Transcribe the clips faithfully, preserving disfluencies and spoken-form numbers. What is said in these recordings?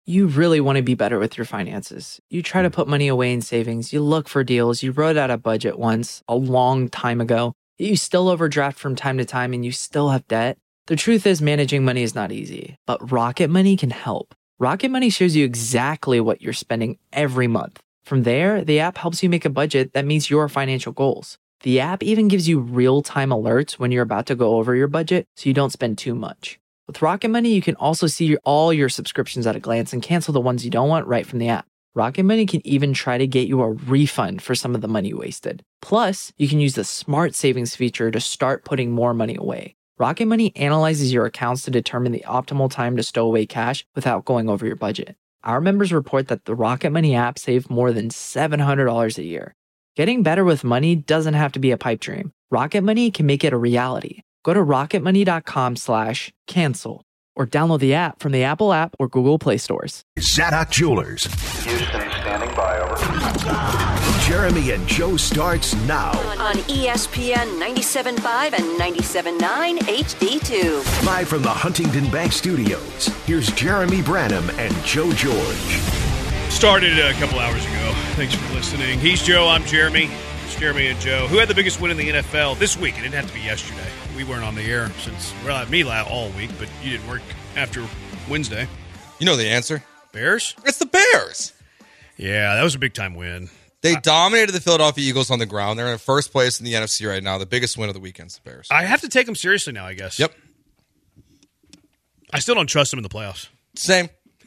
You really want to be better with your finances. You try to put money away in savings. You look for deals. You wrote out a budget once a long time ago. You still overdraft from time to time and you still have debt. The truth is managing money is not easy, but Rocket Money can help. Rocket Money shows you exactly what you're spending every month. From there, the app helps you make a budget that meets your financial goals. The app even gives you real-time alerts when you're about to go over your budget so you don't spend too much. With Rocket Money, you can also see all your subscriptions at a glance and cancel the ones you don't want right from the app. Rocket Money can even try to get you a refund for some of the money you wasted. Plus, you can use the Smart Savings feature to start putting more money away. Rocket Money analyzes your accounts to determine the optimal time to stow away cash without going over your budget. Our members report that the Rocket Money app saved more than seven hundred dollars a year. Getting better with money doesn't have to be a pipe dream. Rocket Money can make it a reality. Go to rocketmoney.com slash cancel or download the app from the Apple app or Google Play stores. Zadok Jewelers. Houston, standing by, over. Jeremy and Joe starts now. On E S P N ninety-seven point five and ninety-seven point nine H D two. Live from the Huntington Bank Studios, here's Jeremy Branham and Joe George. Started a couple hours ago. Thanks for listening. He's Joe, I'm Jeremy. It's Jeremy and Joe. Who had the biggest win in the N F L this week? It didn't have to be yesterday. We weren't on the air since, well, me all week, but you didn't work after Wednesday. You know the answer. Bears? It's the Bears. Yeah, that was a big-time win. They I, dominated the Philadelphia Eagles on the ground. They're in first place in the N F C right now. The biggest win of the weekend's the Bears. I have to take them seriously now, I guess. Yep. I still don't trust them in the playoffs. Same.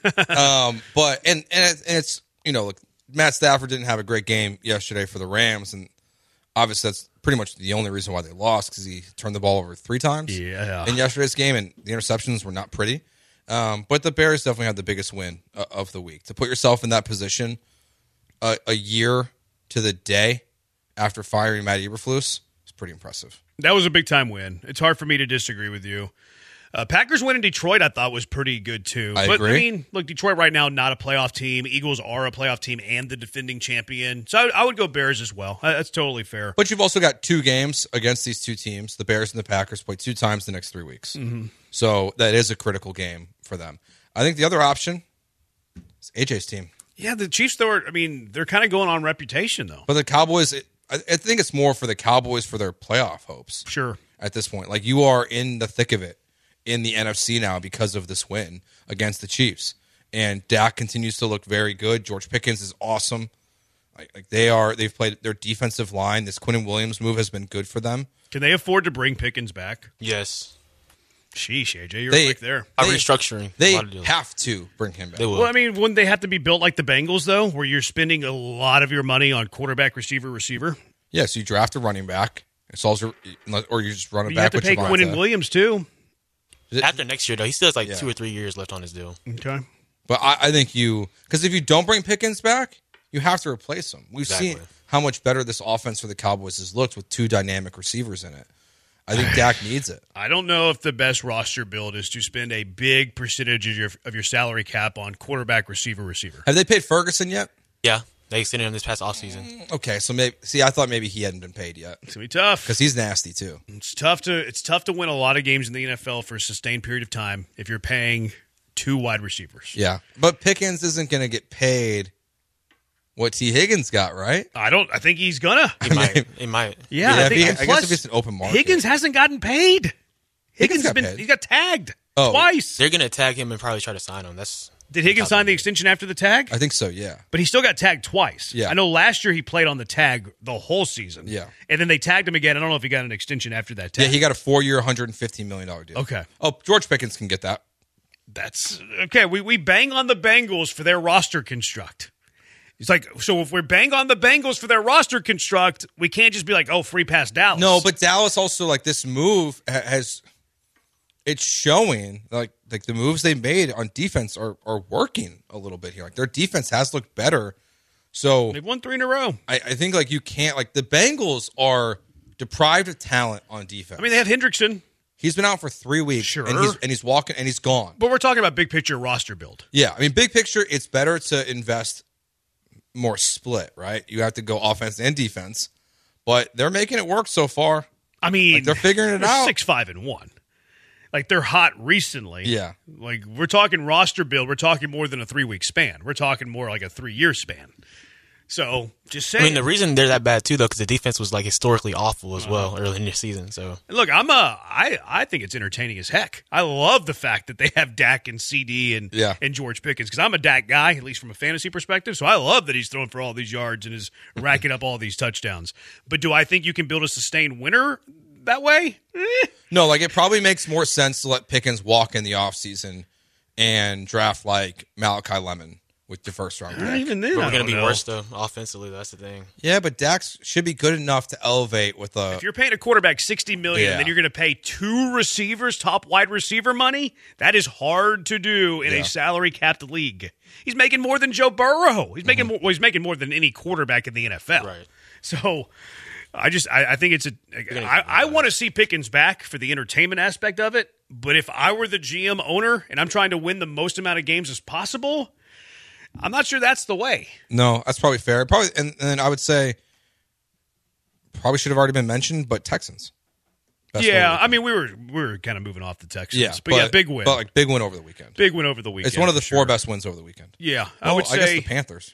um, but, and, and, it, and it's, you know, look, Matt Stafford didn't have a great game yesterday for the Rams, and obviously that's pretty much the only reason why they lost, because he turned the ball over three times yeah. in yesterday's game, and the interceptions were not pretty. Um, but the Bears definitely had the biggest win uh, of the week. To put yourself in that position uh, a year to the day after firing Matt Eberflus is pretty impressive. That was a big-time win. It's hard for me to disagree with you. Uh, Packers win in Detroit, I thought, was pretty good, too. I but, agree. I mean, look, Detroit right now, not a playoff team. Eagles are a playoff team and the defending champion. So I, I would go Bears as well. That's totally fair. But you've also got two games against these two teams. The Bears and the Packers play two times the next three weeks. Mm-hmm. So that is a critical game for them. I think the other option is A J's team. Yeah, the Chiefs, though, are, I mean, they're kind of going on reputation, though. But the Cowboys, it, I, I think it's more for the Cowboys for their playoff hopes. Sure. At this point. Like, you are in the thick of it in the N F C now because of this win against the Chiefs. And Dak continues to look very good. George Pickens is awesome. Like, like they are, they've played their defensive line. This Quinnen Williams move has been good for them. Can they afford to bring Pickens back? Yes. Sheesh, A J, you're They- quick there. I'm They- restructuring. They a lot of deals. have to bring him back. They will. Well, I mean, wouldn't they have to be built like the Bengals, though, where you're spending a lot of your money on quarterback, receiver, receiver? Yeah, so you draft a running back. It's also, or you just run it You back have to with pay Javonte. Quinnen Williams, too. After next year, though, he still has like Yeah. two or three years left on his deal. Okay. But I, I think you, because if you don't bring Pickens back, you have to replace him. We've Exactly. seen how much better this offense for the Cowboys has looked with two dynamic receivers in it. I think Dak needs it. I don't know if the best roster build is to spend a big percentage of your of your salary cap on quarterback, receiver, receiver. Have they paid Ferguson yet? Yeah, they extended him this past offseason. Okay, so maybe, see, I thought maybe he hadn't been paid yet It's gonna be tough. because he's nasty too. It's tough to it's tough to win a lot of games in the N F L for a sustained period of time if you're paying two wide receivers. Yeah, but Pickens isn't going to get paid what T. Higgins got, right? I don't. I think he's gonna. He might. He might. Yeah, Yeah, I if think. he- and I guess plus, if it's an open market. Higgins hasn't gotten paid. Higgins, Higgins has got been paid. he got tagged Oh. twice. They're going to tag him and probably try to sign him. That's Did Higgins sign the extension after the tag? I think so. Yeah. But he still got tagged twice. Yeah. I know last year he played on the tag the whole season. Yeah. And then they tagged him again. I don't know if he got an extension after that tag. Yeah, he got a four-year, one hundred fifteen million dollars deal. Okay. Oh, George Pickens can get that. That's okay. We we bang on the Bengals for their roster construct. It's like, so if we bang on the Bengals for their roster construct, we can't just be like, oh, free pass Dallas. No, but Dallas also, like, this move ha- has it's showing like like the moves they made on defense are are working a little bit here. Like, their defense has looked better. So they've won three in a row. I, I think like you can't like the Bengals are deprived of talent on defense. I mean, they have Hendrickson, he's been out for three weeks, Sure. and he's and he's walking and he's gone. but we're talking about big picture roster build. Yeah, I mean, big picture, it's better to invest more split, right? You have to go offense and defense, but they're making it work so far. I mean, Like, they're figuring it they're out. Six, five, and one. Like, they're hot recently. Yeah. Like, we're talking roster build. We're talking more than a three-week span. We're talking more like a three-year span. So, just saying. I mean, the reason they're that bad too, though, because the defense was like historically awful as well early in the season. So, look, I'm a, I, I think it's entertaining as heck. I love the fact that they have Dak and C D and Yeah. and George Pickens because I'm a Dak guy, at least from a fantasy perspective. So I love that he's throwing for all these yards and is racking up all these touchdowns. But do I think you can build a sustained winner that way? Eh. No, like it probably makes more sense to let Pickens walk in the offseason and draft like Malachi Lemon with your first round Not pick. even then, but I we're gonna don't be know. worse though offensively. That's the thing. Yeah, but Dax should be good enough to elevate with a. If you're paying a quarterback sixty million dollars Yeah. and then you're going to pay two receivers top wide receiver money, that is hard to do in Yeah. a salary capped league. He's making more than Joe Burrow. He's making Mm-hmm. more, well, he's making more than any quarterback in the N F L. Right. So I just I, I think it's a gonna I, get I that. want to see Pickens back for the entertainment aspect of it. But if I were the G M owner and I'm trying to win the most amount of games as possible, I'm not sure that's the way. No, that's probably fair. Probably, and, and then I would say probably should have already been mentioned, but Texans. Best win yeah, of the I mean we were we were kind of moving off the Texans. Yeah, but, yeah, big win. But like big win over the weekend. big win over the weekend. It's one of the for four sure. best wins over the weekend. Yeah, I Well, would I guess say the Panthers.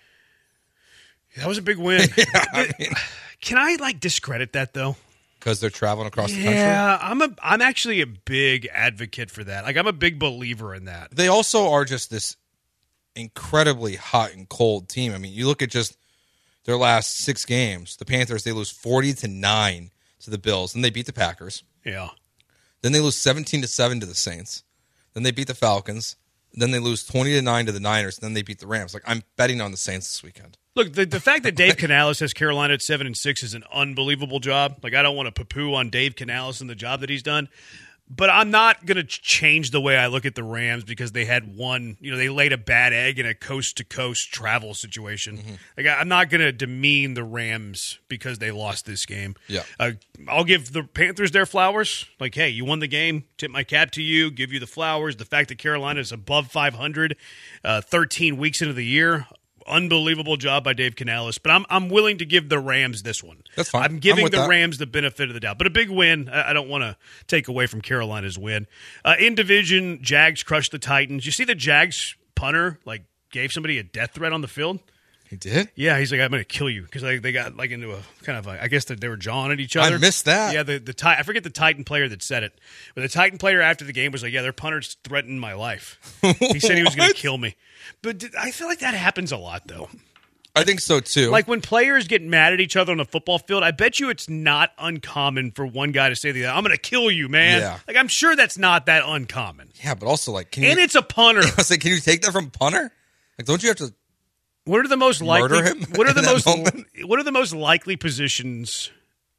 that was a big win. I mean, Can I like discredit that though? because they're traveling across the country. Yeah, I'm a I'm actually a big advocate for that. Like I'm a big believer in that. They also are just this incredibly hot and cold team. I mean, you look at just their last six games. The Panthers, they lose forty to nine to the Bills. Then they beat the Packers. Yeah. Then they lose seventeen to seven to the Saints. Then they beat the Falcons. Then they lose twenty to nine to the Niners. Then they beat the Rams. Like, I'm betting on the Saints this weekend. Look, the, the fact that Dave Canales has Carolina at seven and six is an unbelievable job. Like I don't want to poo-poo on Dave Canales and the job that he's done, but I'm not going to change the way I look at the Rams because they had one. You know, they laid a bad egg in a coast-to-coast travel situation. Mm-hmm. Like I- I'm not going to demean the Rams because they lost this game. Yeah. uh, I'll give the Panthers their flowers. Like, hey, you won the game. Tip my cap to you. Give you the flowers. The fact that Carolina is above five hundred, uh, thirteen weeks into the year. Unbelievable job by Dave Canales, but I'm I'm willing to give the Rams this one. That's fine. I'm giving I'm with the that. Rams the benefit of the doubt, but a big win. I, I don't want to take away from Carolina's win. Uh, in division, Jags crushed the Titans. You see the Jags punter like gave somebody a death threat on the field. He did? Yeah, he's like, I'm going to kill you because like, they got like into a kind of a, I guess that they were jawing at each other. I missed that. Yeah, the the Ti- I forget the Titan player that said it, but the Titan player after the game was like, yeah, their punters threatened my life. He said he was going to kill me, but did, I feel like that happens a lot though. I think so, too. Like when players get mad at each other on a football field, I bet you it's not uncommon for one guy to say the other, I'm going to kill you, man. Yeah. Like I'm sure that's not that uncommon. yeah, but also, like, can you... And it's a punter. I was like, can you take that from punter? Like, don't you have to... What are the most likely Murder him What are the in that most moment? What are the most likely positions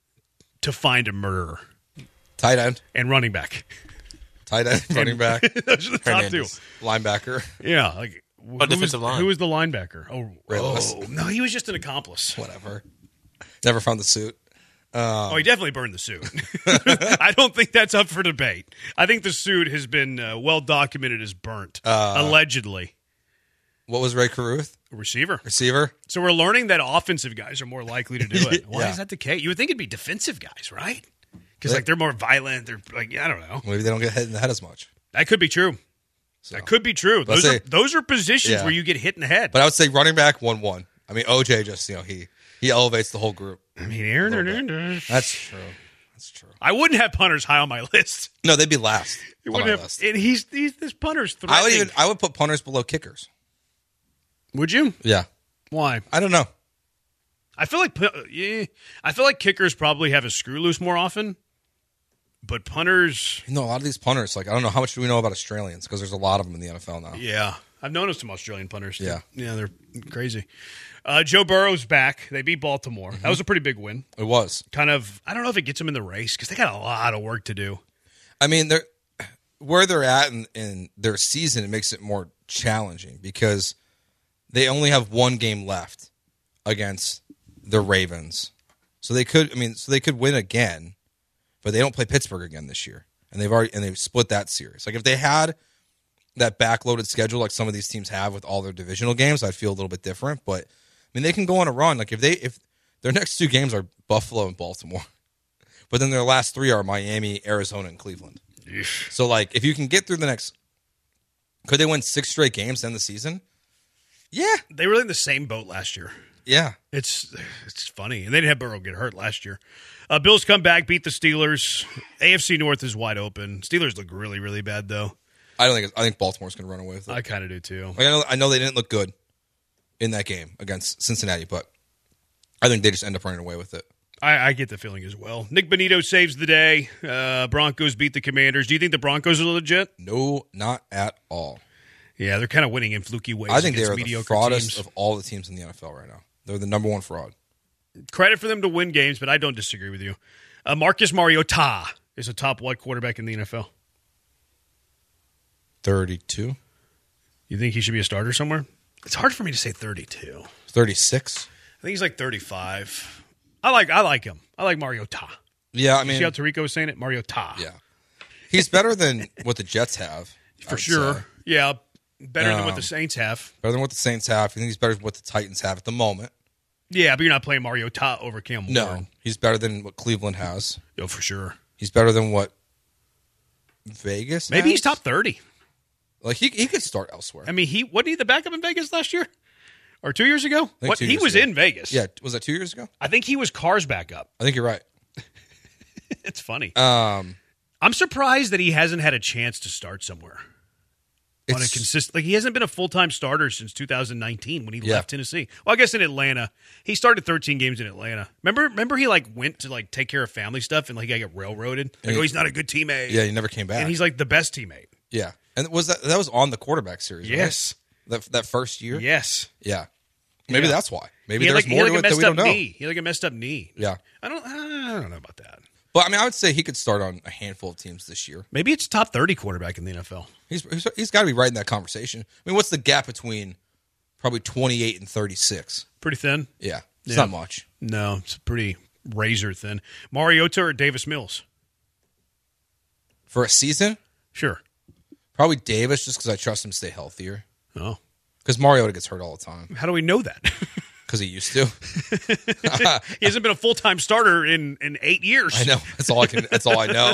to find a murderer? Tight end, And running back. tight end, running back, Those are the top two. Hernandez. linebacker, Yeah, like who was, defensive line? who was the linebacker? Oh, Ray Lewis. oh, no, he was just an accomplice. whatever. Never found the suit. Oh, he definitely burned the suit. I don't think that's up for debate. I think the suit has been uh, well documented as burnt, Uh, allegedly. What was Ray Caruth? Receiver. Receiver? So we're learning that offensive guys are more likely to do it. Why Yeah. is that the case? You would think it'd be defensive guys, right? Because like they're more violent. They're like I don't know. Maybe they don't get hit in the head as much. That could be true. So. That could be true. Let's Those are say- those are positions Yeah. where you get hit in the head. But I would say running back, one one. I mean, O J just, you know, he he elevates the whole group. I mean, Aaron Little bit. Hernandez. That's true. That's true. I wouldn't have punters high on my list. No, they'd be last He on wouldn't my have, list. and he's, he's this punter's threatening. I would even I would put punters below kickers. Would you? Yeah. Why? I don't know. I feel like pu- yeah, I feel like kickers probably have a screw loose more often, but punters, You know, a lot of these punters, like, I don't know how much do we know about Australians because there's a lot of them in the N F L now. yeah, I've noticed some Australian punters. Too. Yeah. yeah, they're crazy. Uh, Joe Burrow's back. They beat Baltimore. Mm-hmm. That was a pretty big win. It was. Kind of, I don't know if it gets them in the race because they got a lot of work to do. I mean, they're where they're at in, in their season, it makes it more challenging because they only have one game left against the Ravens. So they could, I mean, so they could win again, but they don't play Pittsburgh again this year. And they've already, and they've split that series. Like if they had that backloaded schedule like some of these teams have with all their divisional games, I'd feel a little bit different. But I mean, they can go on a run. Like if they, if their next two games are Buffalo and Baltimore, but then their last three are Miami, Arizona, and Cleveland. So, like, if you can get through the next, could they win six straight games to end the season? Yeah, They were in the same boat last year. yeah. It's it's funny. And they didn't have Burrow get hurt last year. Uh, Bills come back, beat the Steelers. A F C North is wide open. Steelers look really, really bad, though. I don't think. It's, I think Baltimore's going to run away with it. I kind of do, too. Like, I know. I know they didn't look good in that game against Cincinnati, but I think they just end up running away with it. I, I get the feeling as well. Nick Bonito saves the day. Uh, Broncos beat the Commanders. Do you think the Broncos are legit? No, not at all. Yeah, they're kind of winning in fluky ways. I think against they are the mediocre fraudest teams. of all the teams in the N F L right now. They're the number one fraud. Credit for them to win games, but I don't disagree with you. Uh, Marcus Mariota is a top what quarterback in the N F L? thirty-two. You think he should be a starter somewhere? It's hard for me to say thirty-two. thirty-six. I think he's like thirty-five. I like I like him. I like Mariota. Yeah, I You mean, see how Tarico was saying it? Mariota. yeah. He's better than what the Jets have. I For would sure. say. Yeah. Better than what Um, the Saints have. Better than what the Saints have. I think he's better than what the Titans have at the moment. Yeah, but you're not playing Mariota over Cam No, Warren. he's better than what Cleveland has. Oh, for sure. He's better than what Vegas Maybe has. he's top thirty. Like, he he could start elsewhere. I mean, he wasn't he the backup in Vegas last year? Or two years ago? think What two he years was ago. in Vegas. Yeah, was that two years ago? I think he was Carr's backup. I think you're right. It's funny. Um, I'm surprised that he hasn't had a chance to start somewhere. On a it's, consistent, like he hasn't been a full time starter since two thousand nineteen when he Yeah. left Tennessee. Well, I guess in Atlanta, he started thirteen games in Atlanta. Remember, remember he like went to like take care of family stuff and like he got railroaded. Like, he- oh, he's not a good teammate. yeah, he never came back. and he's like the best teammate. yeah, and was that that was on the quarterback series? right? Yes, that that first year. yes. Yeah, maybe Yeah. that's why. Maybe He had there's like, he more had to like a it that messed we up don't know. knee. He had like a messed up knee. Yeah, I don't. I don't know about that. but I mean, I would say he could start on a handful of teams this year. Maybe it's top thirty quarterback in the N F L. He's he's, he's got to be right in that conversation. I mean, what's the gap between probably twenty-eight and thirty-six? Pretty thin. Yeah, it's Yeah. not much. No, it's pretty razor thin. Mariota or Davis Mills? For a season, Sure. probably Davis, just because I trust him to stay healthier. Oh, Because Mariota gets hurt all the time. how do we know that? Because he used to. He hasn't been a full time starter in, in eight years. I know. That's all I can. That's all I know.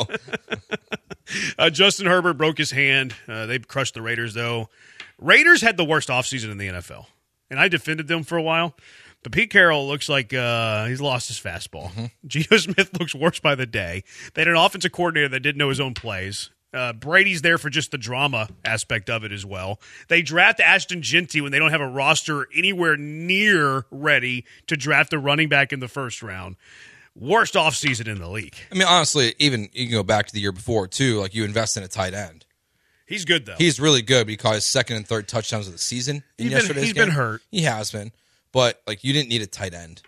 Uh, Justin Herbert broke his hand. Uh, they crushed the Raiders, though. Raiders had the worst offseason in the N F L, and I defended them for a while. But Pete Carroll looks like uh, he's lost his fastball. Mm-hmm. Geno Smith looks worse by the day. They had an offensive coordinator that didn't know his own plays. Uh, Brady's there for just the drama aspect of it as well. They draft Ashton Genty when they don't have a roster anywhere near ready to draft a running back in the first round. Worst offseason in the league. I mean, honestly, even you can go back to the year before too. Like you invest in a tight end. He's good, though. He's really good because second and third touchdowns of the season in He's been- yesterday's he's game. been hurt. He has been, but like you didn't need a tight end.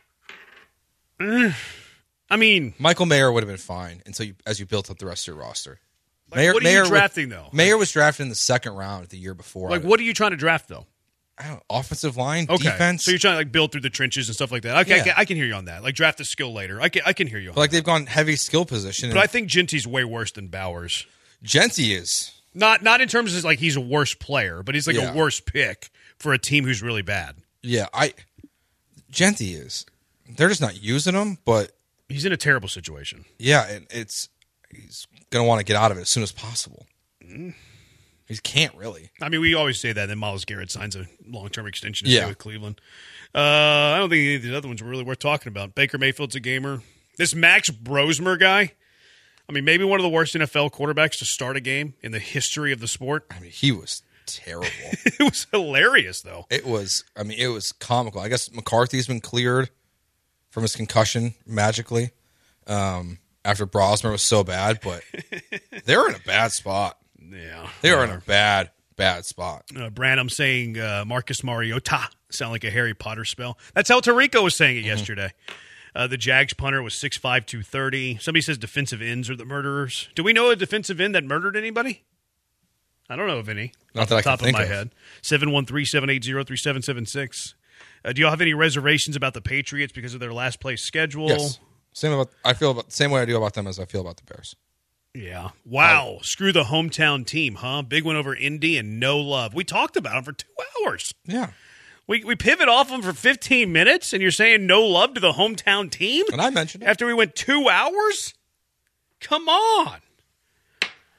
I mean, Michael Mayer would have been fine until you, as you built up the rest of your roster. like, Mayer, what are Mayer you drafting, though? Mayer was drafted in the second round the year before. Like, I- what are you trying to draft, though? I don't know, offensive line, Okay, defense. so you're trying to like build through the trenches and stuff like that. Okay, I, Yeah. can, I can hear you on that. Like draft a skill later. I can I can hear you. On But, like that. they've gone heavy skill position. But I think Genty's way worse than Bowers. Genty is. Not not in terms of like he's a worse player, but he's like Yeah. a worse pick for a team who's really bad. Yeah, I. Genty is. They're just not using him, but He's in a terrible situation. yeah, and it's he's gonna want to get out of it as soon as possible. He can't really. I mean, we always say that. Then Myles Garrett signs a long term extension to Yeah. stay with Cleveland. Uh, I don't think any of these other ones were really worth talking about. Baker Mayfield's a gamer. This Max Brosmer guy. I mean, maybe one of the worst N F L quarterbacks to start a game in the history of the sport. I mean, he was terrible. It was hilarious, though. It was. I mean, it was comical. I guess McCarthy's been cleared from his concussion magically um, after Brosmer was so bad, but they're in a bad spot. Yeah. They are in a bad, bad spot. Uh, Branham saying uh, Marcus Mariota sound like a Harry Potter spell. That's how Tarico was saying it Mm-hmm. yesterday. Uh, the Jags punter was six five, two thirty. Somebody says defensive ends are the murderers. Do we know a defensive end that murdered anybody? I don't know of any. Not off that the I can top think of my of. head. seven one three, seven eight zero, three seven seven six. Uh, do y'all have any reservations about the Patriots because of their last place schedule? Yes. Same about. I feel about same way I do about them as I feel about the Bears. Yeah. Wow. Screw the hometown team, huh? Big one over Indy and no love. We talked about them for two hours. Yeah. We we pivot off them for fifteen minutes, and you're saying no love to the hometown team? And I mentioned it. After we went two hours? Come on.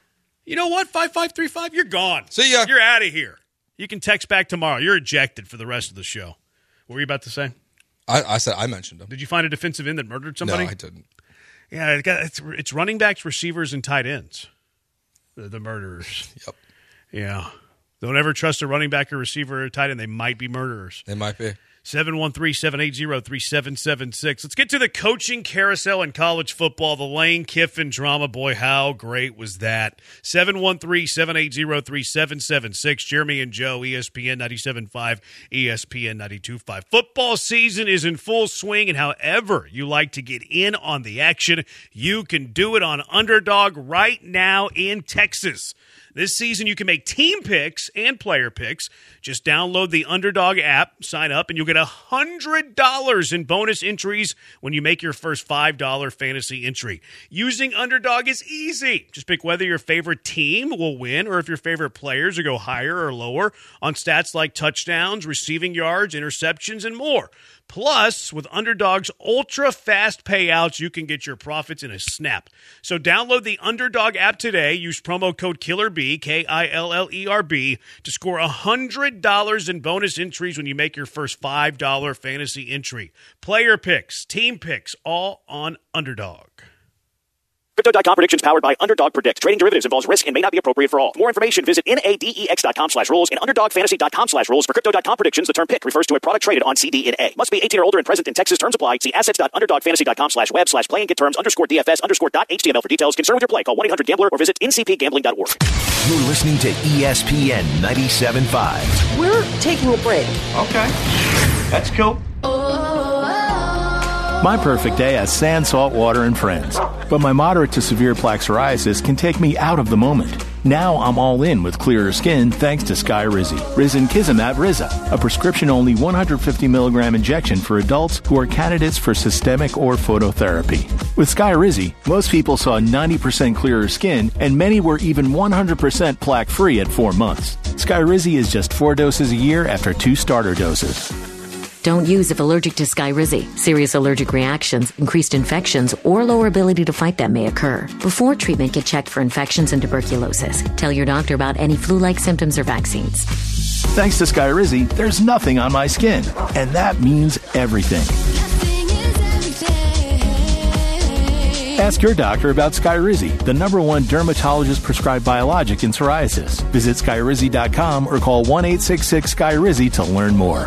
You know what? five five three five, you're gone. See ya. You're out of here. You can text back tomorrow. You're ejected for the rest of the show. What were you about to say? I, I said I mentioned him. Did you find a defensive end that murdered somebody? No, I didn't. Yeah, it got, it's, it's running backs, receivers, and tight ends. The, the murderers. Yep. Yeah. Don't ever trust a running back or receiver or tight end. They might be murderers. They might be. seven one three, seven eight zero, three seven seven six. Let's get to the coaching carousel in college football. The Lane Kiffin drama. Boy, how great was that? seven one three, seven eight zero, three seven seven six. Jeremy and Joe, E S P N ninety-seven point five, E S P N ninety-two point five. Football season is in full swing, and however you like to get in on the action, you can do it on Underdog right now in Texas. This season, you can make team picks and player picks. Just download the Underdog app, sign up, and you'll get one hundred dollars in bonus entries when you make your first five dollars fantasy entry. Using Underdog is easy. Just pick whether your favorite team will win or if your favorite players will go higher or lower on stats like touchdowns, receiving yards, interceptions, and more. Plus, with Underdog's ultra-fast payouts, you can get your profits in a snap. So download the Underdog app today. Use promo code KILLERB, K I L L E R B, to score one hundred dollars in bonus entries when you make your first five dollars fantasy entry. Player picks, team picks, all on Underdog. Crypto dot com predictions powered by Underdog Predict. Trading derivatives involves risk and may not be appropriate for all. For more information, visit nadex dot com slash rules and underdog fantasy dot com slash rules. For Crypto dot com predictions, the term pick refers to a product traded on C D N A. Must be eighteen or older and present in Texas. Terms apply. See assets dot underdog fantasy dot com slash web slash play and get terms underscore D F S underscore dot H T M L for details. Concerned with your play, call one eight hundred gambler or visit N C P gambling dot org. You're listening to E S P N ninety-seven point five. We're taking a break. Okay. That's cool. My perfect day has sand, salt water, and friends. But my moderate to severe plaque psoriasis can take me out of the moment. Now I'm all in with clearer skin thanks to Skyrizi. Risankizumab Riza, a prescription-only one hundred fifty milligram injection for adults who are candidates for systemic or phototherapy. With Skyrizi, most people saw ninety percent clearer skin, and many were even one hundred percent plaque-free at four months. Skyrizi is just four doses a year after two starter doses. Don't use if allergic to Skyrizi. Serious allergic reactions, increased infections, or lower ability to fight them may occur. Before treatment, get checked for infections and tuberculosis. Tell your doctor about any flu-like symptoms or vaccines. Thanks to Skyrizi, there's nothing on my skin. And that means everything. Ask your doctor about Skyrizi, the number one dermatologist-prescribed biologic in psoriasis. Visit Skyrizi dot com or call one eight six six Skyrizi to learn more.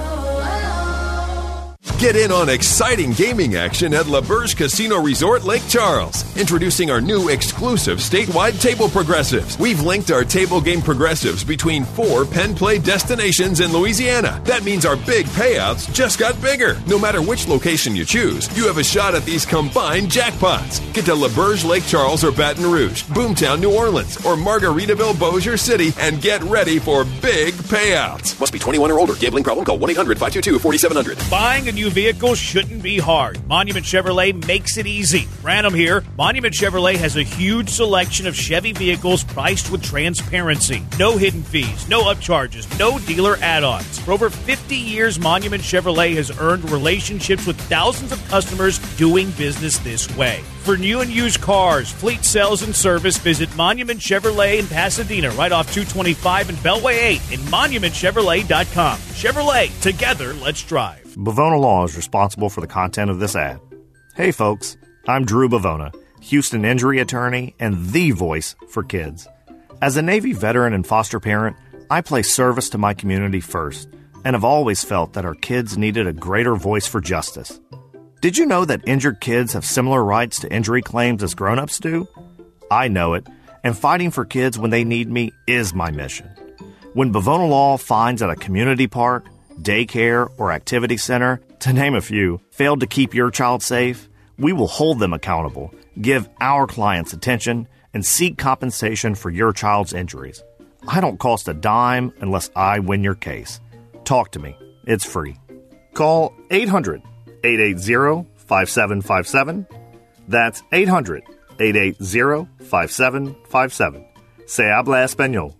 Get in on exciting gaming action at LaBerge Casino Resort Lake Charles. Introducing our new exclusive statewide table progressives. We've linked our table game progressives between four pen play destinations in Louisiana. That means our big payouts just got bigger. No matter which location you choose, you have a shot at these combined jackpots. Get to LaBerge Lake Charles or Baton Rouge, Boomtown, New Orleans, or Margaritaville, Bossier City, and get ready for big payouts. Must be twenty-one or older. Gambling problem? Call one eight hundred five two two four seven zero zero. Buying a new vehicle shouldn't be hard. Monument Chevrolet makes it easy. Random here. Monument Chevrolet has a huge selection of Chevy vehicles priced with transparency. No hidden fees, no upcharges, no dealer add-ons. For over fifty years, Monument Chevrolet has earned relationships with thousands of customers doing business this way. For new and used cars, fleet sales, and service, visit Monument Chevrolet in Pasadena, right off two twenty-five and Beltway eight, and monument chevrolet dot com. Chevrolet, together, let's drive. Bavona Law is responsible for the content of this ad. Hey folks, I'm Drew Bavona, Houston injury attorney and the voice for kids. As a Navy veteran and foster parent, I place service to my community first, and have always felt that our kids needed a greater voice for justice. Did you know that injured kids have similar rights to injury claims as grown-ups do? I know it, and fighting for kids when they need me is my mission. When Bavona Law finds that a community park, daycare, or activity center, to name a few, failed to keep your child safe, we will hold them accountable, give our clients attention, and seek compensation for your child's injuries. I don't cost a dime unless I win your case. Talk to me. It's free. Call eight hundred, eight eight zero, five seven five seven. That's eight hundred, eight eight zero, five seven five seven. Se habla español.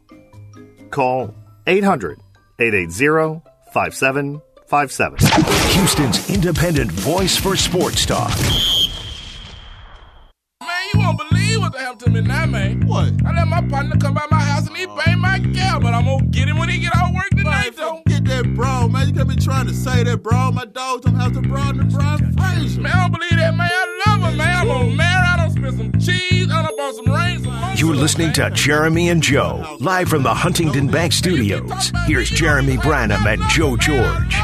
Call eight hundred, eight eight zero, five seven five seven. Houston's independent voice for sports talk. Man, you won't believe what the hell happened to me now, man. What? I let my partner come by my house and he banged my gal, but I'm gonna get him when he get out of work tonight, though. Get that bro, man. You can't be trying to say that, bro. My dog don't have to bro in the Brian Fraser. Man, I don't believe that, man. I love him, man. I'm gonna marry, I don't spend some cheese, I don't bought some rings. You're listening to Jeremy and Joe, live from the Huntington Bank Studios. Here's Jeremy Branham and Joe George.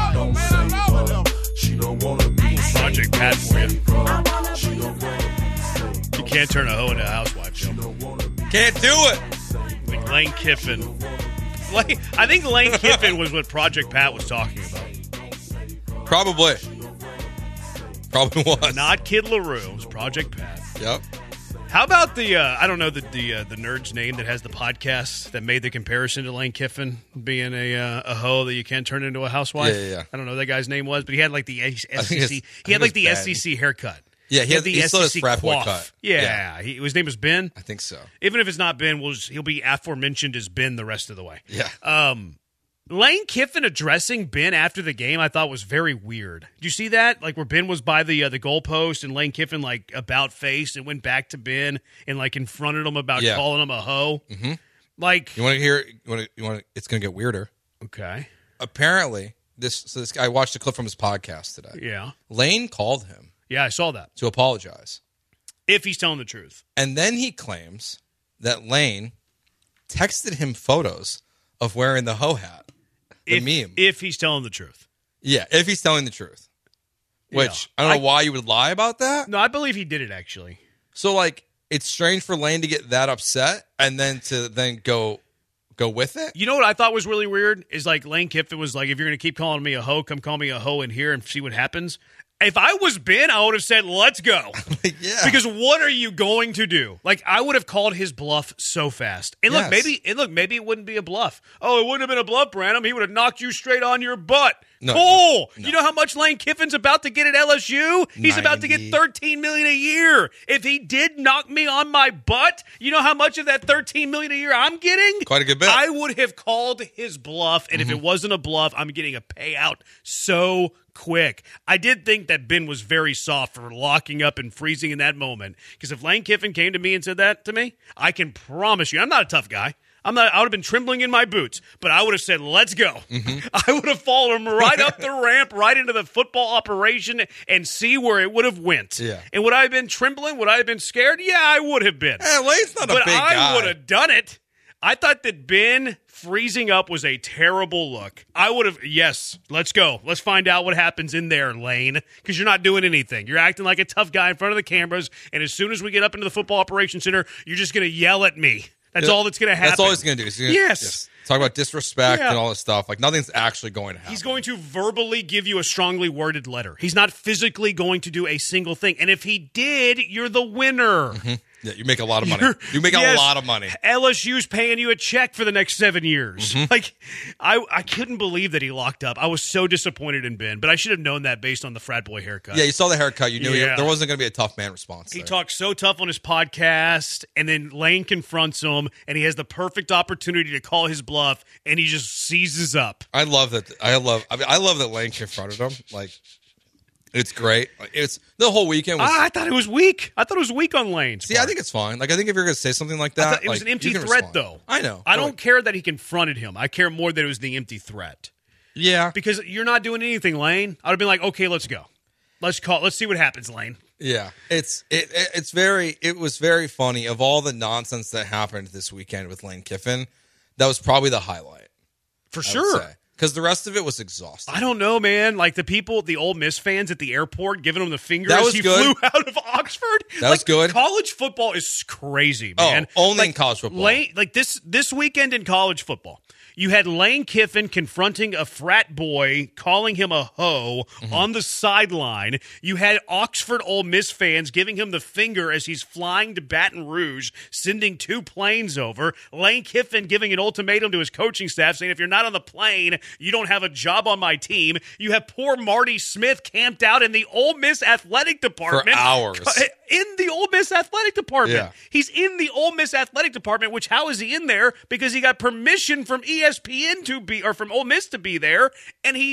Project Pat for you. You can't turn a hoe into a housewife, Joe. Can't do it. Like Lane Kiffin. Lane, I think Lane Kiffin was what Project Pat was talking about. Probably. Probably was. Not Kid LaRue. It was Project Pat. Yep. How about the, uh, I don't know the the, uh, the nerd's name that has the podcast that made the comparison to Lane Kiffin being a uh, a hoe that you can't turn into a housewife? Yeah, yeah, yeah. I don't know what that guy's name was, but he had like the S E C. it's- He had like the bad. S E C haircut. Yeah, he, He had, had he the still has S E C frat boy quaff. cut. Yeah, Yeah. He, his name was Ben. I think so. Even if it's not Ben, we'll just, he'll be aforementioned as Ben the rest of the way. Yeah. Um, Lane Kiffin addressing Ben after the game, I thought was very weird. Did you see that? Like where Ben was by the uh, the goalpost and Lane Kiffin like about faced and went back to Ben and like confronted him about Yeah. calling him a hoe. Mm-hmm. Like You want to hear? You want to? You want? It's going to get weirder. Okay. Apparently, this. So this guy I watched a clip from his podcast today. Yeah. Lane called him Yeah, I saw that. to apologize, If he's telling the truth. and then he claims that Lane texted him photos of wearing the hoe hat. The If, meme. if he's telling the truth. Yeah, if he's telling the truth. Which Yeah. I don't know I- why you would lie about that. No, I believe he did it actually. So like, it's strange for Lane to get that upset and then to then go go with it. You know what I thought was really weird is like Lane Kiffin was like, if you're going to keep calling me a hoe, come call me a hoe in here and see what happens. If I was Ben, I would have said, let's go. Yeah. Because what are you going to do? Like, I would have called his bluff so fast. And look, Yes. maybe and look, maybe it wouldn't be a bluff. Oh, it wouldn't have been a bluff, Branham. He would have knocked you straight on your butt. No, cool. no, no. You know how much Lane Kiffin's about to get at L S U? He's about to get ninety thirteen million dollars a year. If he did knock me on my butt, you know how much of that thirteen million dollars a year I'm getting? Quite a good bit. I would have called his bluff, and Mm-hmm. if it wasn't a bluff, I'm getting a payout so quick. I did think that Ben was very soft for locking up and freezing in that moment, because if Lane Kiffin came to me and said that to me, I can promise you, I'm not a tough guy. I'm not. I would have been trembling in my boots, but I would have said, "Let's go." Mm-hmm. I would have followed him right up the ramp, right into the football operation, and see where it would have went. Yeah. And would I have been trembling? Would I have been scared? Yeah, I would have been. Hey, Lane's not a but big I guy. would have done it. I thought that Ben freezing up was a terrible look. I would have, yes, let's go. Let's find out what happens in there, Lane, because you're not doing anything. You're acting like a tough guy in front of the cameras, and as soon as we get up into the football operations center, you're just going to yell at me. That's Yeah, all that's going to happen. That's all he's going to do. He's gonna, Yes. Talk about disrespect Yeah. and all this stuff. Like, nothing's actually going to happen. He's going to verbally give you a strongly worded letter. He's not physically going to do a single thing. And if he did, you're the winner. Mm-hmm. Yeah, you make a lot of money. You're- You make yes, a lot of money. L S U's paying you a check for the next seven years. Mm-hmm. Like, I I couldn't believe that he locked up. I was so disappointed in Ben, but I should have known that based on the frat boy haircut. Yeah, you saw the haircut. You knew he- Yeah. there wasn't going to be a tough man response He there. talks so tough on his podcast, and then Lane confronts him, and he has the perfect opportunity to call his bluff, and he just seizes up. I love that. I love. I mean, I love that Lane confronted him. Like, it's great. Like, it's the whole weekend was. Ah, I thought it was weak. I thought it was weak on Lane's see, I think it's fine. Like, I think if you're going to say something like I that, thought it was like, an empty you can threat, respond. though. I know. I No, don't care that he confronted him. I care more that it was the empty threat. Yeah. Because you're not doing anything, Lane. I would have been like, okay, let's go. Let's call. Let's see what happens, Lane. Yeah, it's it, it it's very it was very funny. Of all the nonsense that happened this weekend with Lane Kiffin, that was probably the highlight For sure. Because the rest of it was exhausting. I don't know, man. Like the people, the Ole Miss fans at the airport giving him the finger That as was he good. flew out of Oxford. That was Like, good. College football is crazy, Oh, man. only Like, in college football. Lane, like this this weekend in college football, you had Lane Kiffin confronting a frat boy, calling him a hoe Mm-hmm. on the sideline. You had Oxford Ole Miss fans giving him the finger as he's flying to Baton Rouge, sending two planes over. Lane Kiffin giving an ultimatum to his coaching staff, saying, if you're not on the plane, you don't have a job on my team. You have poor Marty Smith camped out in the Ole Miss athletic department. hours. In the Ole Miss athletic department. Yeah. He's in the Ole Miss athletic department, which how is he in there? Because he got permission from E S P N to be, or from Ole Miss to be there, and he's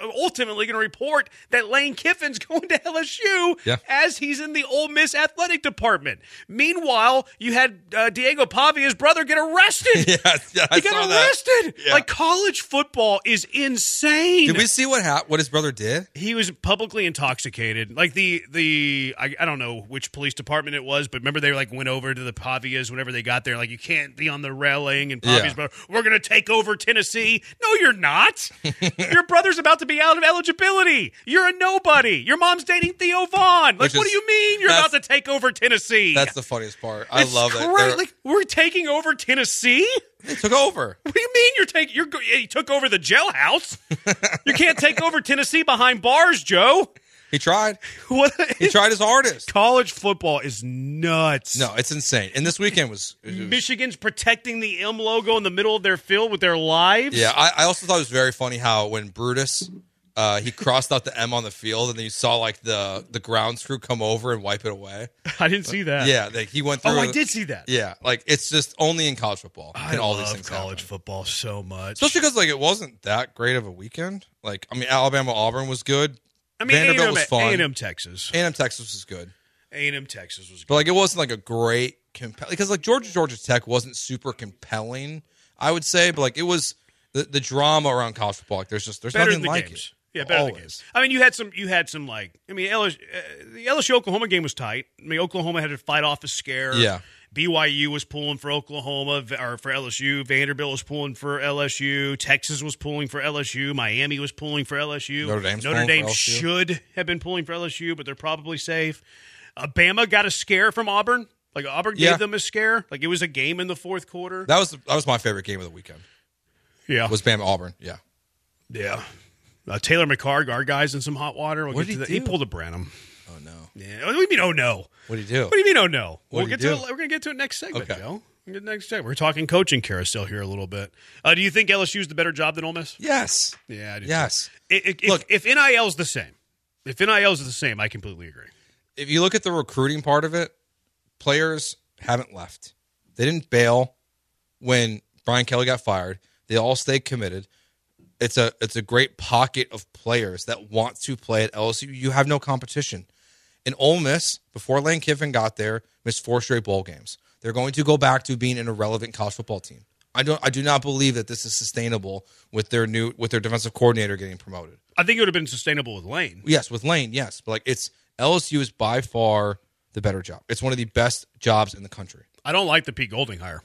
ultimately going to report that Lane Kiffin's going to L S U yeah. as he's in the Ole Miss athletic department. Meanwhile, you had uh, Diego Pavia's brother get arrested. yes, yeah, I he got saw that. arrested. Yeah. Like, college football is insane. Did we see what ha- what his brother did? He was publicly intoxicated. Like the the I, I don't know which police department it was, but remember they like went over to the Pavias whenever they got there. Like, you can't be on the railing, and Pavia's Yeah. brother, we're going to take over Tennessee. No, you're not. Your brother's about to be out of eligibility. You're a nobody. Your mom's dating Theo Vaughn. Like, Which what is- do you mean you're about to take over Tennessee? That's the funniest part. I It's love that. cra- They're- Like, we're taking over Tennessee? They took over. What do you mean you're taking? You're go- you took over the jailhouse. You can't take over Tennessee behind bars, Joe. He tried. What? He tried his hardest. College football is nuts. No, it's insane. And this weekend was, it was Michigan's protecting the M logo in the middle of their field with their lives. yeah. I, I also thought it was very funny how when Brutus uh, he crossed out the M on the field, and then you saw like the the grounds crew come over and wipe it away. I didn't see that. Yeah, like he went through. Oh, I did see that. Yeah, like it's just only in college football I can all love these things college happen. football so much. Especially because like it wasn't that great of a weekend. Like I mean, Alabama Auburn was good. I mean, Vanderbilt A and M was fun. A and M Texas. A and M Texas was good. A and M Texas was good. But like it wasn't like a great comp- because like Georgia Georgia Tech wasn't super compelling, I would say, but like it was the, the drama around college football. Like there's just there's Better nothing than the like games. it. Yeah, better than the Always. games. I mean, you had some. You had some like. I mean, L S U, uh, the L S U Oklahoma game was tight. I mean, Oklahoma had to fight off a scare. Yeah. B Y U was pulling for Oklahoma or for L S U. Vanderbilt was pulling for L S U. Texas was pulling for L S U. Miami was pulling for L S U. Notre Dame's Notre pulling for Dame L S U. should have been pulling for L S U, but they're probably safe. Alabama got a scare from Auburn. Like Auburn Yeah. gave them a scare. Like it was a game in the fourth quarter. That was that was my favorite game of the weekend. Yeah, Was Bama Auburn? Yeah. yeah. Uh, Taylor McCarr, our guys in some hot water. We'll What get did to he that. do? He pulled a Branham. Oh no. Yeah. What do you mean? Oh no. What do you do? What do you mean? Oh no. What We'll did get he to do? it. We're gonna get to it next segment, Okay. Joe. We'll get to next segment. We're talking coaching carousel here a little bit. Uh, do you think L S U's the better job than Ole Miss? Yes. Yeah, I do. Yes. too. I- I- if, Look- if N I L's the same, if N I L's the same, I completely agree. If you look at the recruiting part of it, players haven't left. They didn't bail when Brian Kelly got fired. They all stayed committed. It's a it's a great pocket of players that want to play at L S U. You have no competition. In Ole Miss, before Lane Kiffin got there, missed four straight bowl games. They're going to go back to being an irrelevant college football team. I don't. I do not believe that this is sustainable with their new with their defensive coordinator getting promoted. I think it would have been sustainable with Lane. Yes, with Lane, yes, but like it's L S U is by far the better job. It's one of the best jobs in the country. I don't like the Pete Golding hire.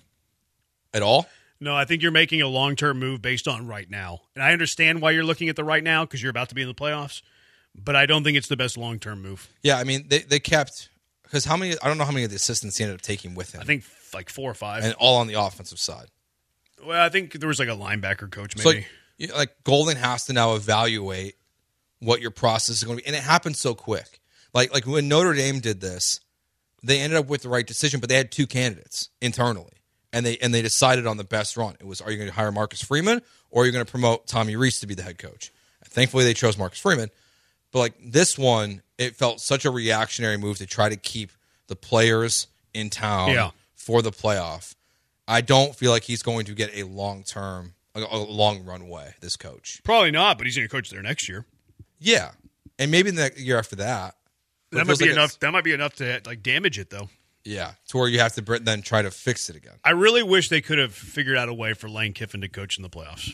At all? No, I think you're making a long-term move based on right now. And I understand why you're looking at the right now because you're about to be in the playoffs, but I don't think it's the best long-term move. Yeah, I mean they they kept because how many? I don't know how many of the assistants he ended up taking with him. I think like four or five. and all on the offensive side. Well, I think there was like a linebacker coach maybe. So like, you- like Golden has to now evaluate what your process is going to be, and it happened so quick. Like like when Notre Dame did this, they ended up with the right decision, but they had two candidates internally, and they and they decided on the best run. It was: are you going to hire Marcus Freeman, or are you going to promote Tommy Rees to be the head coach? And thankfully, they chose Marcus Freeman. But like this one, it felt such a reactionary move to try to keep the players in town Yeah. for the playoff. I don't feel like he's going to get a long term, a, a long runway. This coach, Probably not, but he's going to coach there next year. yeah, and maybe the next year after that. But it That might feels be like enough. it's- That might be enough to like damage it, though. Yeah, to where you have to br- then try to fix it again. I really wish they could have figured out a way for Lane Kiffin to coach in the playoffs.